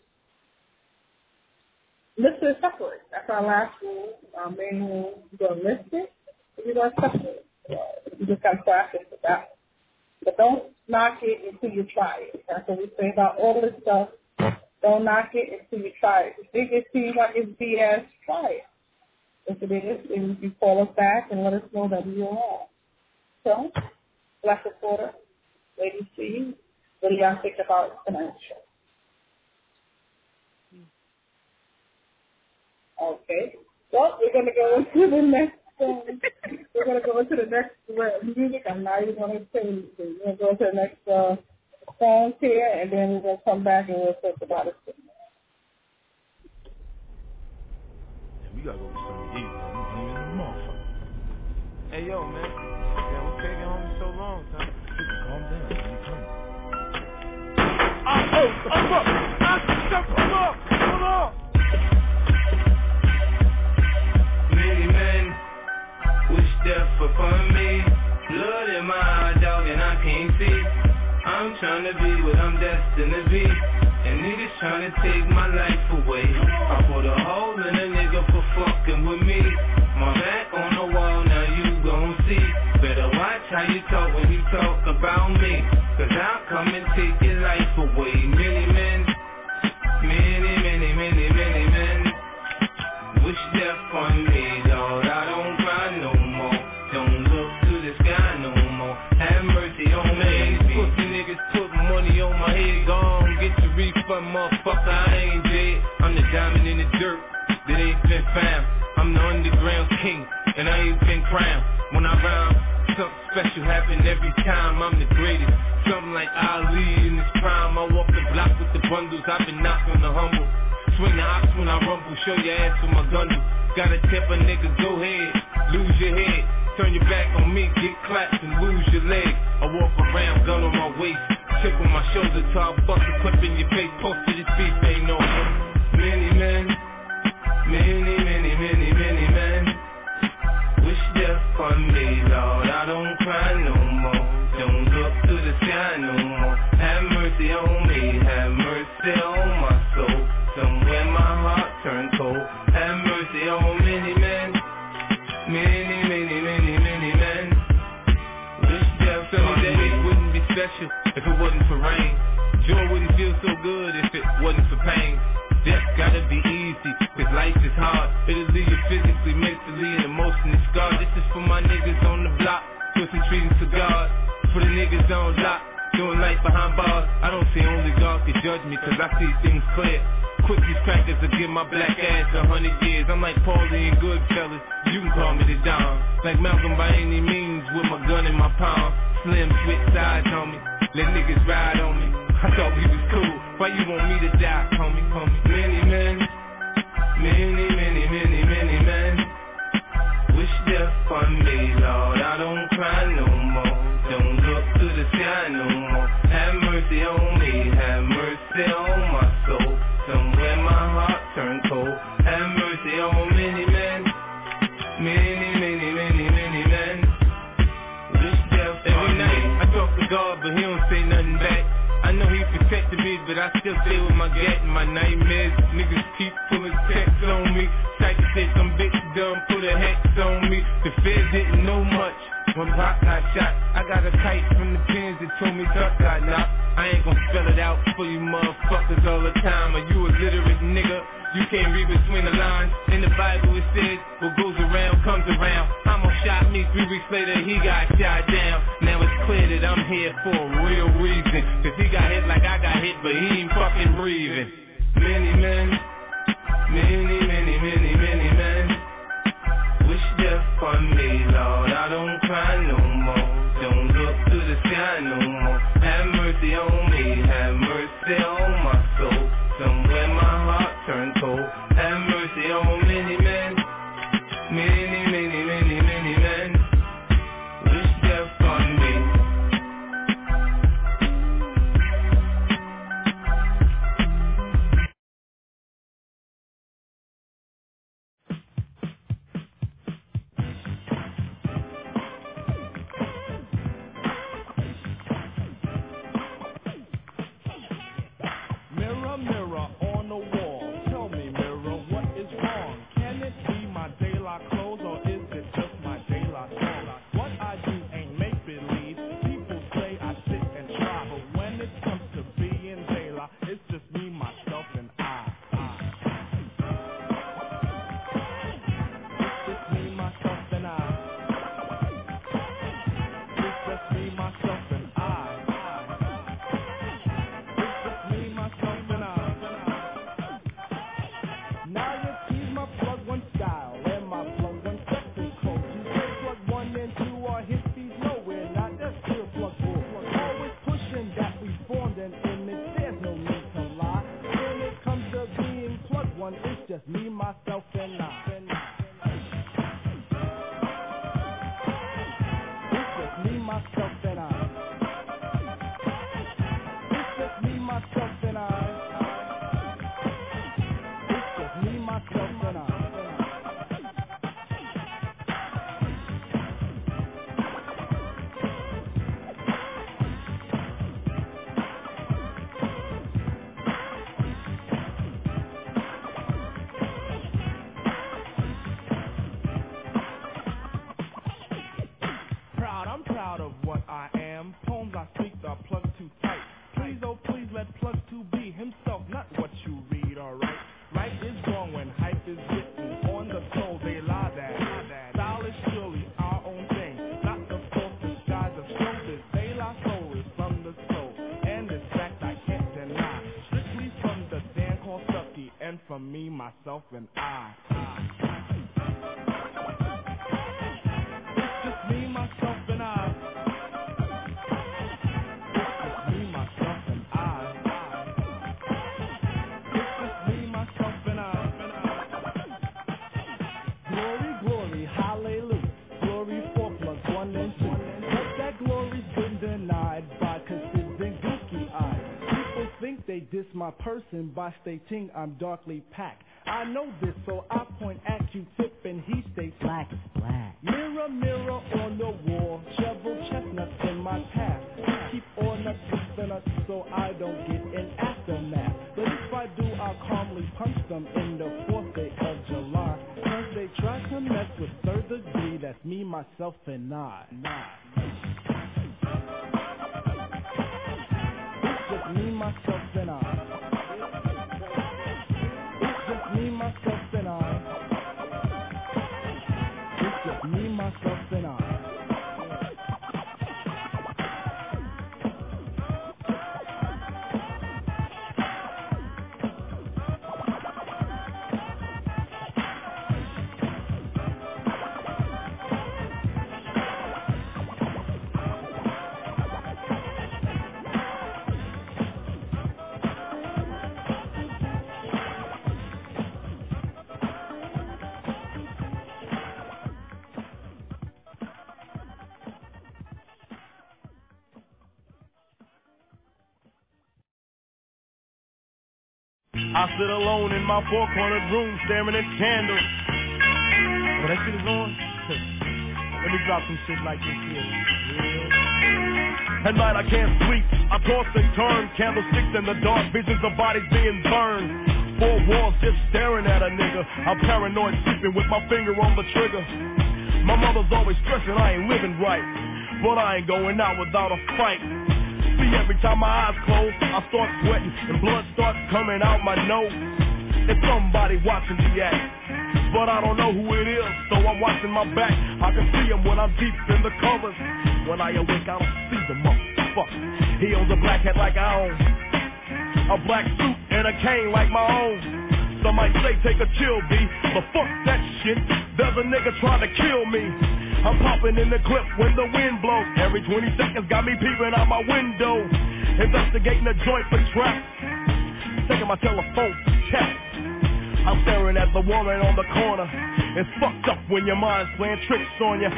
list it separate. That's our last rule. Our main rule. You're going to list it, and you're going to separate it. You just got to practice with that. But don't knock it until you try it. That's what we say about all this stuff. Don't knock it until you try it. If it seems like it's B S, try it. If it is, then you call us back and let us know that we are wrong. So, Black Reporter, Lady C, what do y'all think about tonight's show? Okay. Well, we're going to go into the next um, we're going to go into the next music. I'm not even going to say anything. We're going to go to the next uh, songs here, and then we're going to come back and we'll talk about it. Yeah, we got to go to something to eat, man. I'm hungry as a motherfucker. Hey, yo, man. Yeah, what's taking home so long, son? Calm down. You coming? Oh, oh, I'm up. I'm up. Hold on. Many men wish death upon me. Blood in my eye, dog, and I can't see. I'm trying to be what I'm destined to be, and niggas trying to take my life away. I put a hole in a nigga for fucking with me. My back on the wall, now you gon' see. Better watch how you talk when you talk about me, cause I'll come and take your life away. Many men, many, many, many, many men wish death on me, Lord. I don't cry no more. Don't look to the sky no more. Have mercy on me. Pussy niggas put money on my head. Gone, get your refund, motherfucker. I ain't dead. I'm the diamond in the dirt that ain't been found. I'm the underground king, and I ain't been crowned. When I rhyme, something special happen every time. I'm the greatest. Something like Ali in his prime. I walk the block with the bundles. I've been knocking the humble. Swing the ox when I rumble, show your ass with my gun. Gotta tip a nigga, go ahead, lose your head. Turn your back on me, get clapped and lose your leg. I walk around, gun on my waist, chip on my shoulder, till I bust a clip in your face, post to this beef, ain't no. Many men, many, many, many, many men wish pain. Death gotta be easy, cause life is hard. It'll leave you physically, mentally, and emotionally scarred. This is for my niggas on the block, pussy treating cigars. For the niggas on lock, doing life behind bars. I don't see only God can judge me, cause I see things clear. Quick these crackers to give my black ass a hundred years. I'm like Paulie and Goodfellas, you can call me the Don. Like Malcolm by any means, with my gun in my palm. Slim switch sides on me, let niggas ride on me. I thought we was cool, why you want me to die, homie, homie? Many men, many, many, many, many men wish death on me, Lord. I don't cry no more, don't look to the sky no more. Have mercy on me, have mercy on my soul. Somewhere my heart turned cold. Have mercy on many men, many, many, many, many men wish death on me. Every night I talk to God, but he don't say nothing back. I know he protected me, but I still stay with my gat and my nightmares. Niggas keep pulling texts on me. Type to say some bitch dumb, put a hex on me. The feds didn't know much when Pop got shot. I got a kite from the pins that told me Tuck got knocked. I ain't gon' spell it out for you motherfuckers all the time. Are you a literate nigga? You can't read between the lines. In the Bible it says, what goes around comes around. I'ma shot me, three weeks later he got shot down. Now it's clear that I'm here for a real reason. Cause he got hit like I got hit, but he ain't fucking breathing. Many men, many, many, many, many men wish death on me, Lord. I don't cry no more, don't look to the sky no more. Have mercy on me, have mercy on my soul. Somewhere my heart turned cold. Have mercy on many men, many, many, many, many men wish death on me. Mirror, mirror on the wall, tell me, mirror, what is wrong? Can it be my de la clothes or is it just my de la song? What I do ain't make-believe. People say I sit and try, but when it comes to being de la, it's just me, myself, and I. It's just me, myself, and I. It's just me, myself, and I. It's just me, myself, and I. Now you see my plug one style and my plug one sexy code. You say plug one and two are hippies nowhere, not that's pure plug bull. Always pushing that we formed an image, there's no need to lie. When it comes to being plug one, it's just me, myself, and I. It's just me, myself, and I. It's just me, myself, and I. It's just me, myself, and I. Proud, I'm proud of what I am. Poems I speak are plugged too tight. Please, oh please, let plug two be himself, not what you read, alright? Right is wrong when hype is written on the soul, they lie that. Style is surely our own thing, not the false disguise of showbiz. They lie soul is from the soul, and this fact I can't deny. Strictly from the Dan called Stucky, and from me, myself, and I. It's just me, myself, and I. It's just me, myself, and I. It's just me, myself, and I. Glory, glory, hallelujah. Glory for plus one and two. But that glory's been denied by considering gooky eyes. People think they diss my person by stating I'm darkly packed. I know this, so I point at Q-tip and he states black is black. Mirror, mirror on the wall, shovel chestnuts in my path. Keep all nuts within us so I don't get an aftermath. But if I do, I'll calmly punch them in the fourth day of July. Cause they try to mess with third degree, that's me, myself, and I. It's just me, myself, and I. I sit alone in my four-cornered room staring at candles. Oh, that shit is on? Let me drop some shit like this here. Yeah. At night I can't sleep, I toss and turn, candlesticks in the dark, visions of bodies being burned. Four walls just staring at a nigga. I'm paranoid, sleeping with my finger on the trigger. My mother's always stressing I ain't living right, but I ain't going out without a fight. See, every time my eyes close, I start sweating and blood starts coming out my nose. It's somebody watching the act, but I don't know who it is, so I'm watching my back. I can see him when I'm deep in the covers. When I awake, I don't see the motherfucker. He owns a black hat like I own, a black suit and a cane like my own. Some might say take a chill, B, but fuck that shit. There's a nigga trying to kill me. I'm popping in the clip when the wind blows. Every twenty seconds got me peeping out my window, investigating the joint for traps, taking my telephone for chats. I'm staring at the woman on the corner. It's fucked up when your mind's playing tricks on you.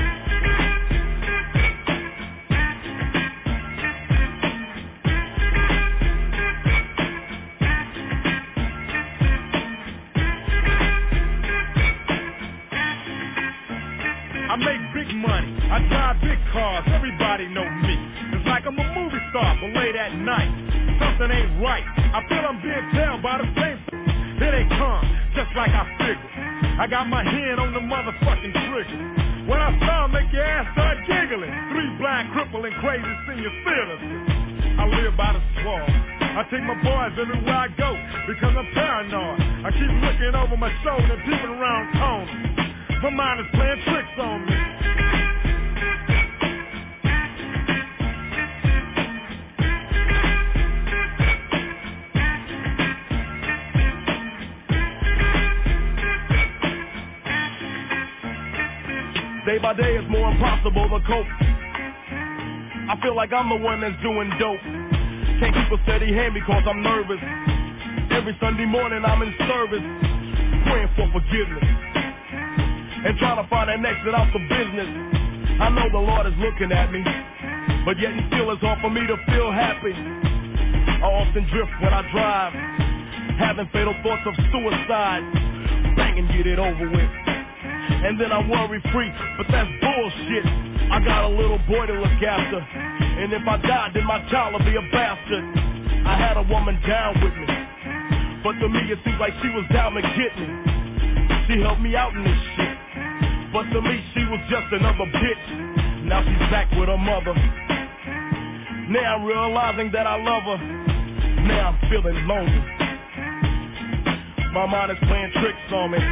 I make big money, I drive big cars, everybody know me. It's like I'm a movie star, but late at night, something ain't right. I feel I'm being tailed by the same. Here they come, just like I figured. I got my hand on the motherfucking trigger. When I saw 'em, make your ass start giggling. Three blind, crippling, crazy senior citizens. I live by the swamp. I take my boys everywhere I go because I'm paranoid. I keep looking over my shoulder and peeping around corners. My mind is playing tricks on me. Day by day it's more impossible to cope. I feel like I'm the one that's doing dope. Can't keep a steady hand because I'm nervous. Every Sunday morning I'm in service, praying for forgiveness and trying to find an exit out the business. I know the Lord is looking at me, but yet and still it's hard for me to feel happy. I often drift when I drive, having fatal thoughts of suicide. Bang and get it over with, and then I'm worry free, but that's bullshit. I got a little boy to look after, and if I die, then my child will be a bastard. I had a woman down with me, but to me it seems like she was down to get me. She helped me out in this shit, but to me she was just another bitch. Now she's back with her mother. Now I'm realizing that I love her. Now I'm feeling lonely. My mind is playing tricks on me.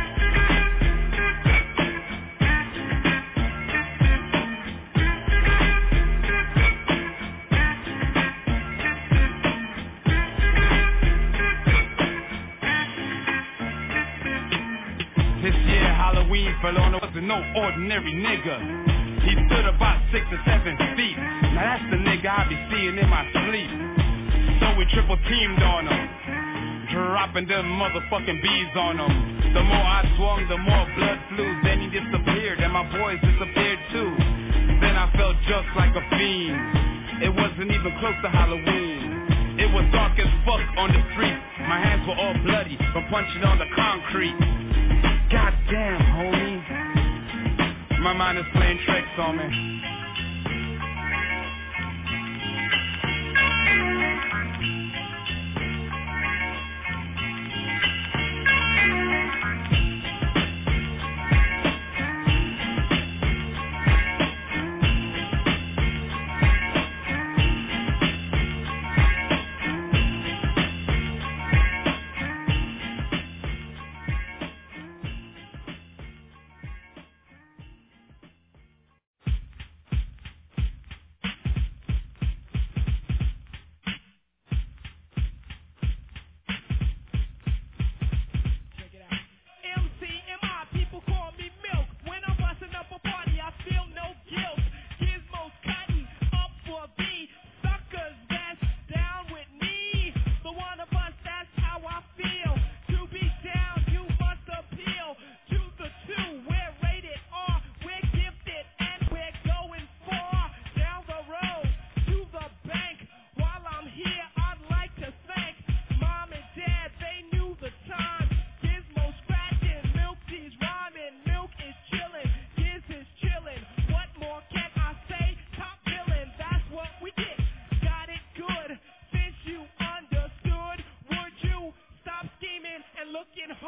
This year Halloween fell on, wasn't no ordinary nigga. He stood about six or seven feet. Now that's the nigga I be seeing in my sleep. So we triple teamed on him, dropping them motherfucking bees on him. The more I swung, the more blood flew. Then he disappeared and my boys disappeared too. Then I felt just like a fiend. It wasn't even close to Halloween. It was dark as fuck on the street. My hands were all bloody from punching on the concrete. Goddamn, homie. My mind is playing tricks on me.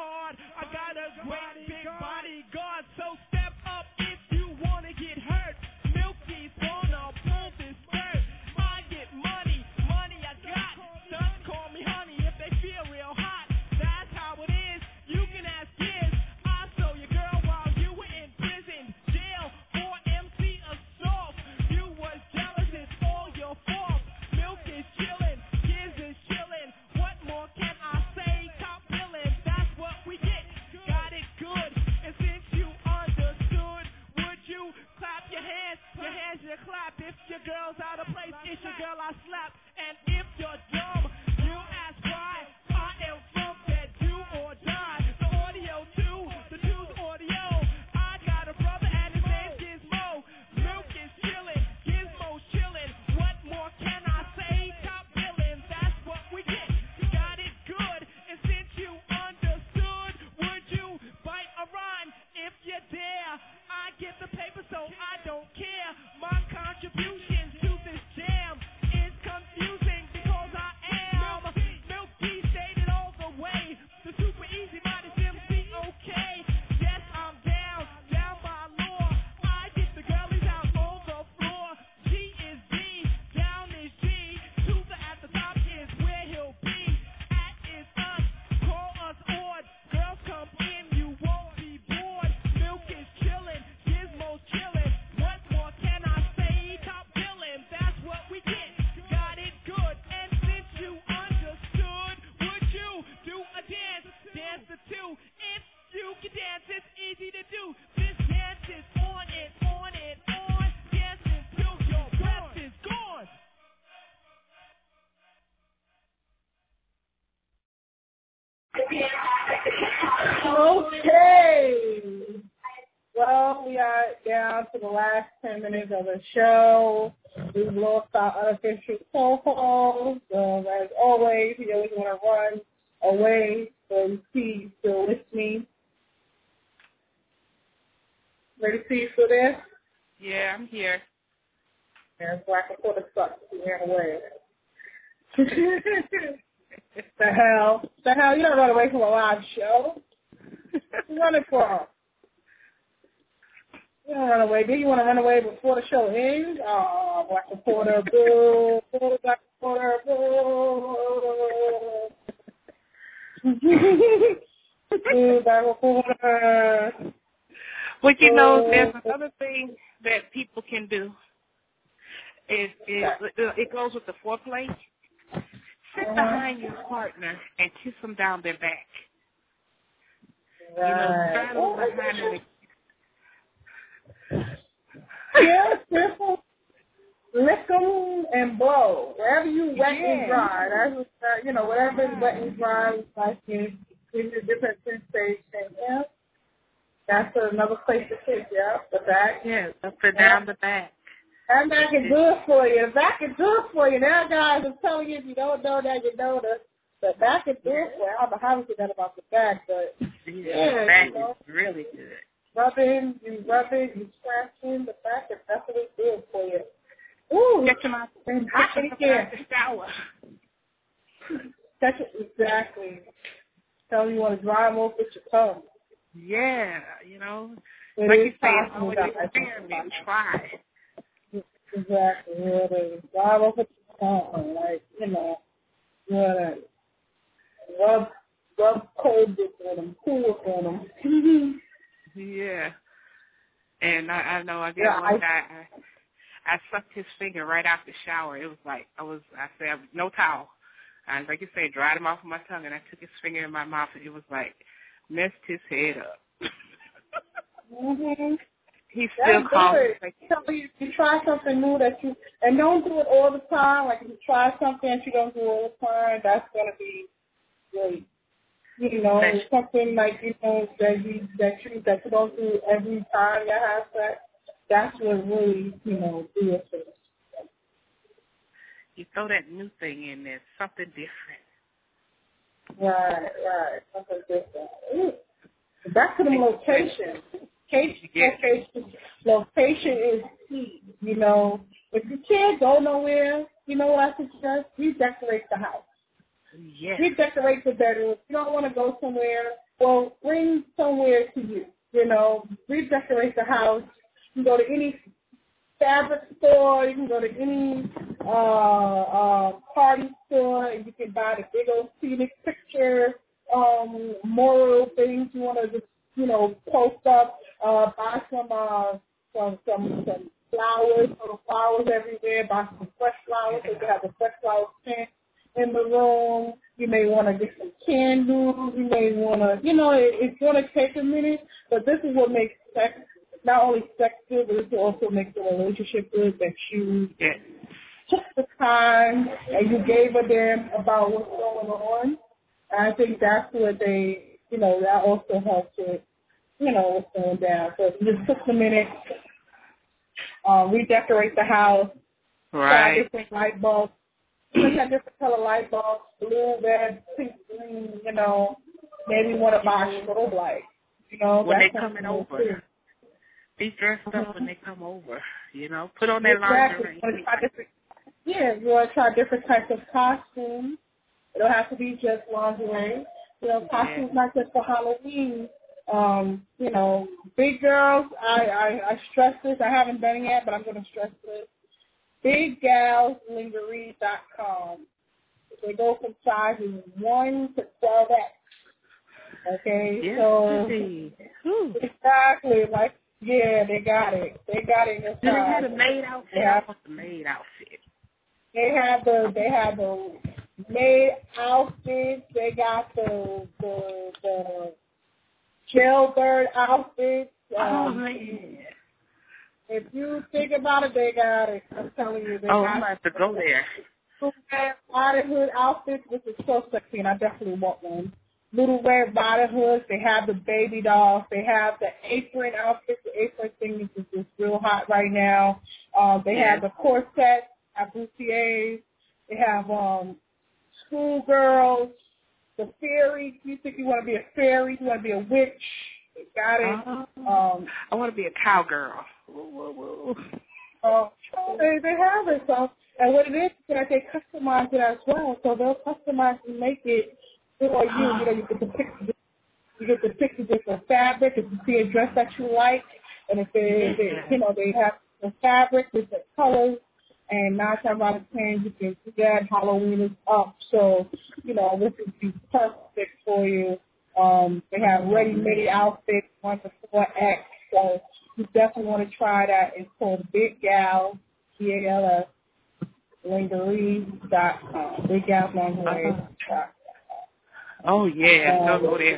hard. I got a great big bodyguard, so step up if you wanna get hurt. Milky's gonna pull this dirt. I get money, money I got. Sons call me honey if they feel real hot. That's how it is. You can ask kids. I saw your girl while you were in prison, jail for M C assault. You was jealous, it's all your fault. Milk is chillin', kids is chillin'. What more can I say? Top billin', that's what we get. Got it good, and since you understood, would you clap your hands? Your hands you clap. If your girl's out of place, it's your girl I slap. And if you're dumb, you ask why. I am from that do or die. The audio too, the two's audio. I got a brother and his name's Gizmo. Milk is chillin', Gizmo's chillin'. What more can I say? Top billin', that's what we get. Got it good, and since you understood, would you bite a rhyme if you dare? I get the paper, so I don't care. My contributions to this jam is confusing because I am Milky, stated all the way. The super easy modest M C, okay. Yes, I'm down, down by law. I get the girlies out on the floor. G is D, down is G. Tuesday at the top is where he'll be. At is us, call us odd. Girls come in, you won't be bored. Milk is chillin', Gizmo's chillin'. What more can I say? Top billin', that's what we get. Got it good, and since you understood, would you do a dance? Dance the two. If you can dance, it's easy to do. This dance is on and on and on. Dance until your breath is gone. Okay. Well, we are down to the last ten minutes of the show. We've lost our unofficial co-host. Um, as always, we always want to run away, so we see you still with me. Ready to see you still there? Yeah, I'm here. Yeah, so I can put a suck. We ran away. The hell? The hell? You don't run away from a live show. You run it from? You don't run away. Do you want to run away before the show ends? Oh, Black Reporter, boo. Boo, Black Reporter, boo. Boo, Black Reporter. But you know, there's another thing that people can do. Is it, it goes with the foreplay. Sit behind your partner and kiss them down their back. Right. You know, straddle Oh, behind them. Yeah, simple. Lick them and blow. Wherever you wet Yeah. and dry. That's what, uh, you know, whatever is wet and dry, like it gives you a different sensation. Yeah. That's another place to kiss, yeah. The back. Yeah, up and down the back. That back is good for you. The back is good for you. Now, guys, I'm telling you, if you don't know that, you know that. The back is good for you. I don't know how we said that about the back, but Yeah, yeah, the back you know, is really good. rubbing, you rubbing, you scratching. The back is definitely good for you. Ooh, Get them out, and get I them can out the shower. That's it, exactly. Tell you you want to dry them off with your tongue. Yeah, you know, It like is you say, it's possible, always guys. experiment, try. Exactly. Yeah, they dry them off with your tongue, like you know, yeah, rub, rub cold dip on them, cool on them. Yeah, and I, I know I got Yeah, one I- guy. I, I sucked his finger right out the shower. It was like I was. I said no towel. And like you say, dried him off of my tongue, and I took his finger in my mouth, and it was like messed his head up. Mm-hmm. He still That's calls. good. Like, Tell you, you try something new that you, and don't do it all the time. Like if you try something that you don't do all the time, that's gonna be great. You know, That's- something like you know that you that you that you don't do every time you have sex. That's what really you know do it for you. you throw that new thing in there, something different. Right, right, something different. Ooh. Back to the location. Location, location, location is key. You know, if you can't go nowhere, you know what I suggest? Redecorate the house. Yes. Redecorate the bedroom. If you don't want to go somewhere, well, bring somewhere to you. You know, redecorate the house. You can go to any fabric store. You can go to any uh, uh, party store, and you can buy the big old scenic picture, um, moral things you want to just, you know, post up. Uh, buy some, uh, some, some, some flowers, little flowers everywhere. Buy some fresh flowers, so you can have the fresh flowers plant in the room. You may want to get some candles. You may want to, you know, it, it's going to take a minute, but this is what makes sex, not only sex good, but it also makes the relationship good, that you took the time and you gave a damn about what's going on. And I think that's what they, you know, that also helps with, you know, what's going down. So you just took a minute, uh, redecorate the house, Right. buy different light bulbs. You have different color light bulbs, blue, red, pink, green, you know. Maybe you want to buy a strobe light, you know. When they that's coming something over. too. Be dressed up when they come over, you know. Put on that Exactly. lingerie. You wanna try different, yeah, you want to try different types of costumes. It don't have to be just lingerie. You know, costumes not just for Halloween. Um, you know, big girls, I, I, I stress this. I haven't done it yet, but I'm going to stress this. big gals lingerie dot com. They go from sizes one to twelve X. Okay, Yes, so indeed. exactly, like, yeah, they got it. They got it in Do they size. have a maid outfit? They I have, want the maid outfit. they have the they have the maid outfits. They got the the the jailbird outfits. Um, Oh man. If you think about it, they got it. I'm telling you, they Oh, got I'm it. about to go there. Little Red Riding Hood outfits, which is so sexy, and I definitely want one. Little Red Riding Hoods, they have the baby dolls, they have the apron outfits. The apron thing is just real hot right now. Um, they Yeah. have the corsets, have bustiers, they have um, schoolgirls, the fairy. You think you want to be a fairy, you want to be a witch, they got it. Um, I want to be a cowgirl. Woo, woo, woo. Uh, they, they have it. So, and what it is is that they customize it as well. So they'll customize and make it for you. You know, you get to pick, you get to pick the different fabric. If you see a dress that you like, and if they, they you know, they have the fabric, different colors, and nine times out of ten, you can see that Halloween is up. So, you know, this would be perfect for you. Um, they have ready-made outfits, one to four X. So you definitely want to try that. It's called Big Gal, B A L S, lingerie dot com. Big Gal lingerie dot com. Oh yeah, Um, don't go there.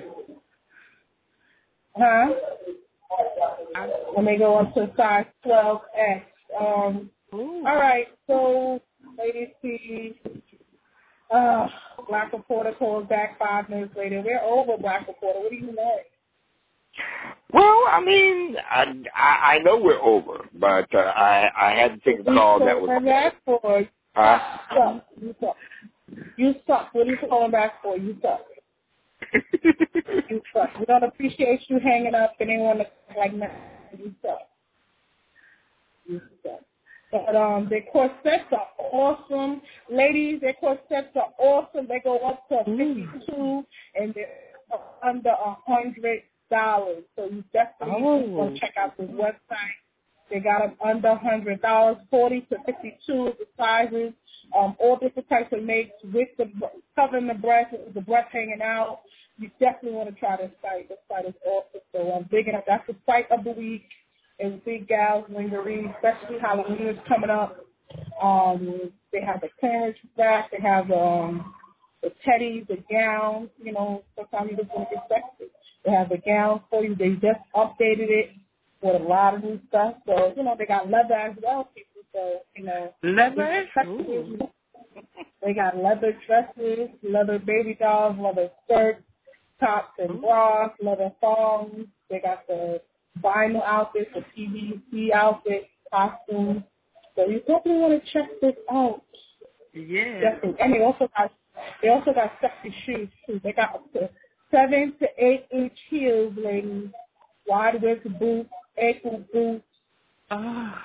Huh? Let me go up to size twelve X. Um, all right, so ladies, see, uh, Black Reporter calls back five minutes later. We're over, Black Reporter. What do you want? Well, I mean, I, I, I know we're over, but uh, I I had to take a call that was. back for? Huh? Suck. You suck. You suck. What are you calling back for? You suck. You suck. We don't appreciate you hanging up and anyone like that. You suck. You suck. But um, their corsets are awesome. Ladies, their corsets are awesome. They go up to fifty-two and they're under a hundred dollars. So you definitely Oh. want to check out this website. They got them under a hundred dollars, forty to fifty-two is the sizes. Um, all different types of makes with the covering the breast, with the breast hanging out. You definitely want to try this site. This site is awesome. So I'm digging up. That's the site of the week. It's Big Gals Lingerie, especially Halloween is coming up. Um, they have the clearance back. They have um, the teddies, the gowns. You know, sometimes you just want to get sexy. They have the gowns for you. They just updated it with a lot of new stuff. So, you know, they got leather as well, people. So, you know. Leather? Ooh. They got leather dresses, leather baby dolls, leather skirts, tops and bras, leather thongs. They got the vinyl outfits, the P V C outfits, costumes. So you definitely want to check this out. Yeah. Definitely. And they also got they also got sexy shoes too. They got up to seven to eight inch heels, ladies. Wide width boots, ankle boots. Ah.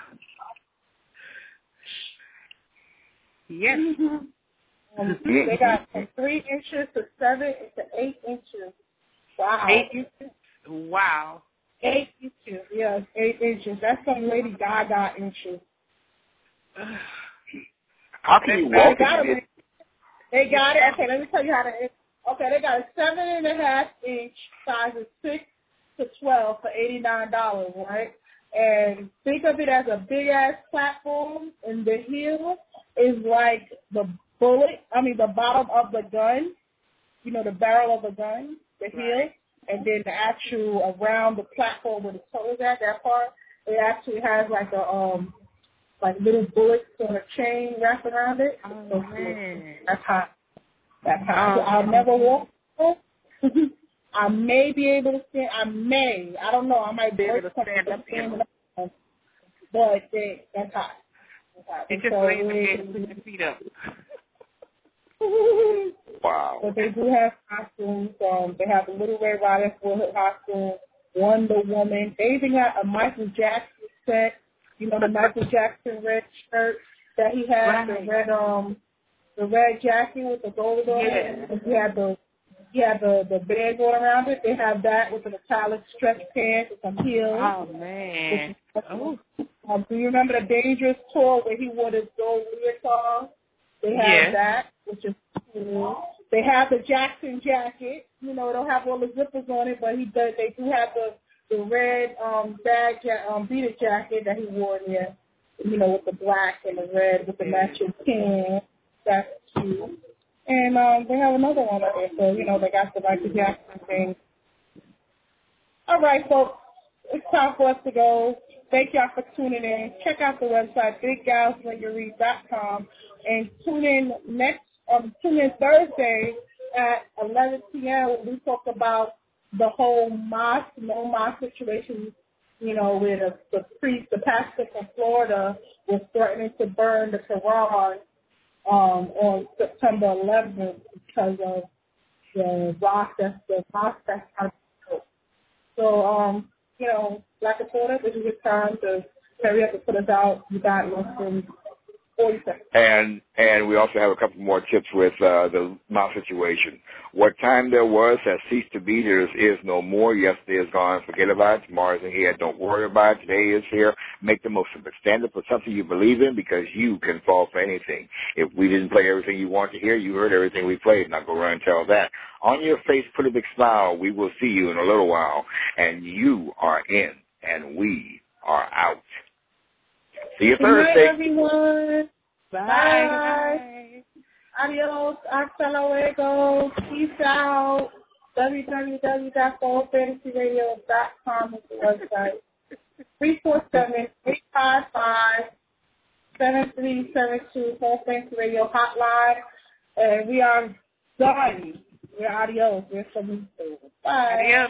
Yes. Mm-hmm. Um, they got from three inches to seven to eight inches Wow. Eight inches? Wow. Eight inches, yes, eight inches. That's some Lady Gaga inches. How can you They walk got in it. it? They got it. Okay, let me tell you how to. Okay, they got a seven and a half inch size of six to twelve for eighty nine dollars, right? And think of it as a big ass platform, and the heel is like the bullet. I mean, the bottom of the gun. You know, the barrel of the gun, the heel, and then the actual around the platform where the toe is at. That part, it actually has like a um. like little bullets on a chain wrapped around it. Oh, so man. That's hot. That's hot. Oh, So I'll never walk. I may be able to stand. I may. I don't know. I might be able to stand up. Stand up. But they, that's hot. That's hot. It just so lays ahead and put your feet up. Wow. But they do have costumes. Um, they have a Little Red Riding Hood costume, Wonder Woman. They even got a Michael Jackson set. You know, the Michael Jackson red shirt that he had, Right. the red um, the red jacket with the gold on it. Yeah. He had the he had the the band going around it. They have that with the metallic stretch pants with some heels. Oh, man. Oh. Um, do you remember the Dangerous tour where he wore this gold leotard? They have Yeah. that, which is cool. They have the Jackson jacket. You know, it don't have all the zippers on it, but he does. They do have the the red um bag ja- um beaded jacket that he wore there. You know, with the black and the red with the matching pants. That's cute. And um, they have another one over there. So you know, they got the Michael Jackson thing. All right, folks. It's time for us to go. Thank y'all for tuning in. Check out the website, big gals lingerie dot com, and tune in next um tune in Thursday at eleven p.m. when we talk about the whole mosque, no mosque situation, you know, where the, the priest, the pastor from Florida was threatening to burn the Quran um, on September eleventh because of the mosque that's the mosque that's built. So, um, you know, like I told us, this is a time to hurry up and put us out. You got less than forty seconds. And and we also have a couple more tips with uh, the mouse situation. What time there was has ceased to be. There is no more. Yesterday is gone. Forget about it. Tomorrow isn't here. Don't worry about it. Today is here. Make the most of it. Stand up for something you believe in because you can fall for anything. If we didn't play everything you want to hear, you heard everything we played. Now go around and tell that. On your face, put a big smile. We will see you in a little while. And you are in and we are out. See you Good Thursday. night, everyone. Bye. Bye. Adios. Hasta luego. Peace out. w w w dot soul fantasy radio dot com is the website. three four seven, eight five five, seven three seven two Soul Fantasy Radio hotline. And we are done. We're adios. We're so Bye. Adios.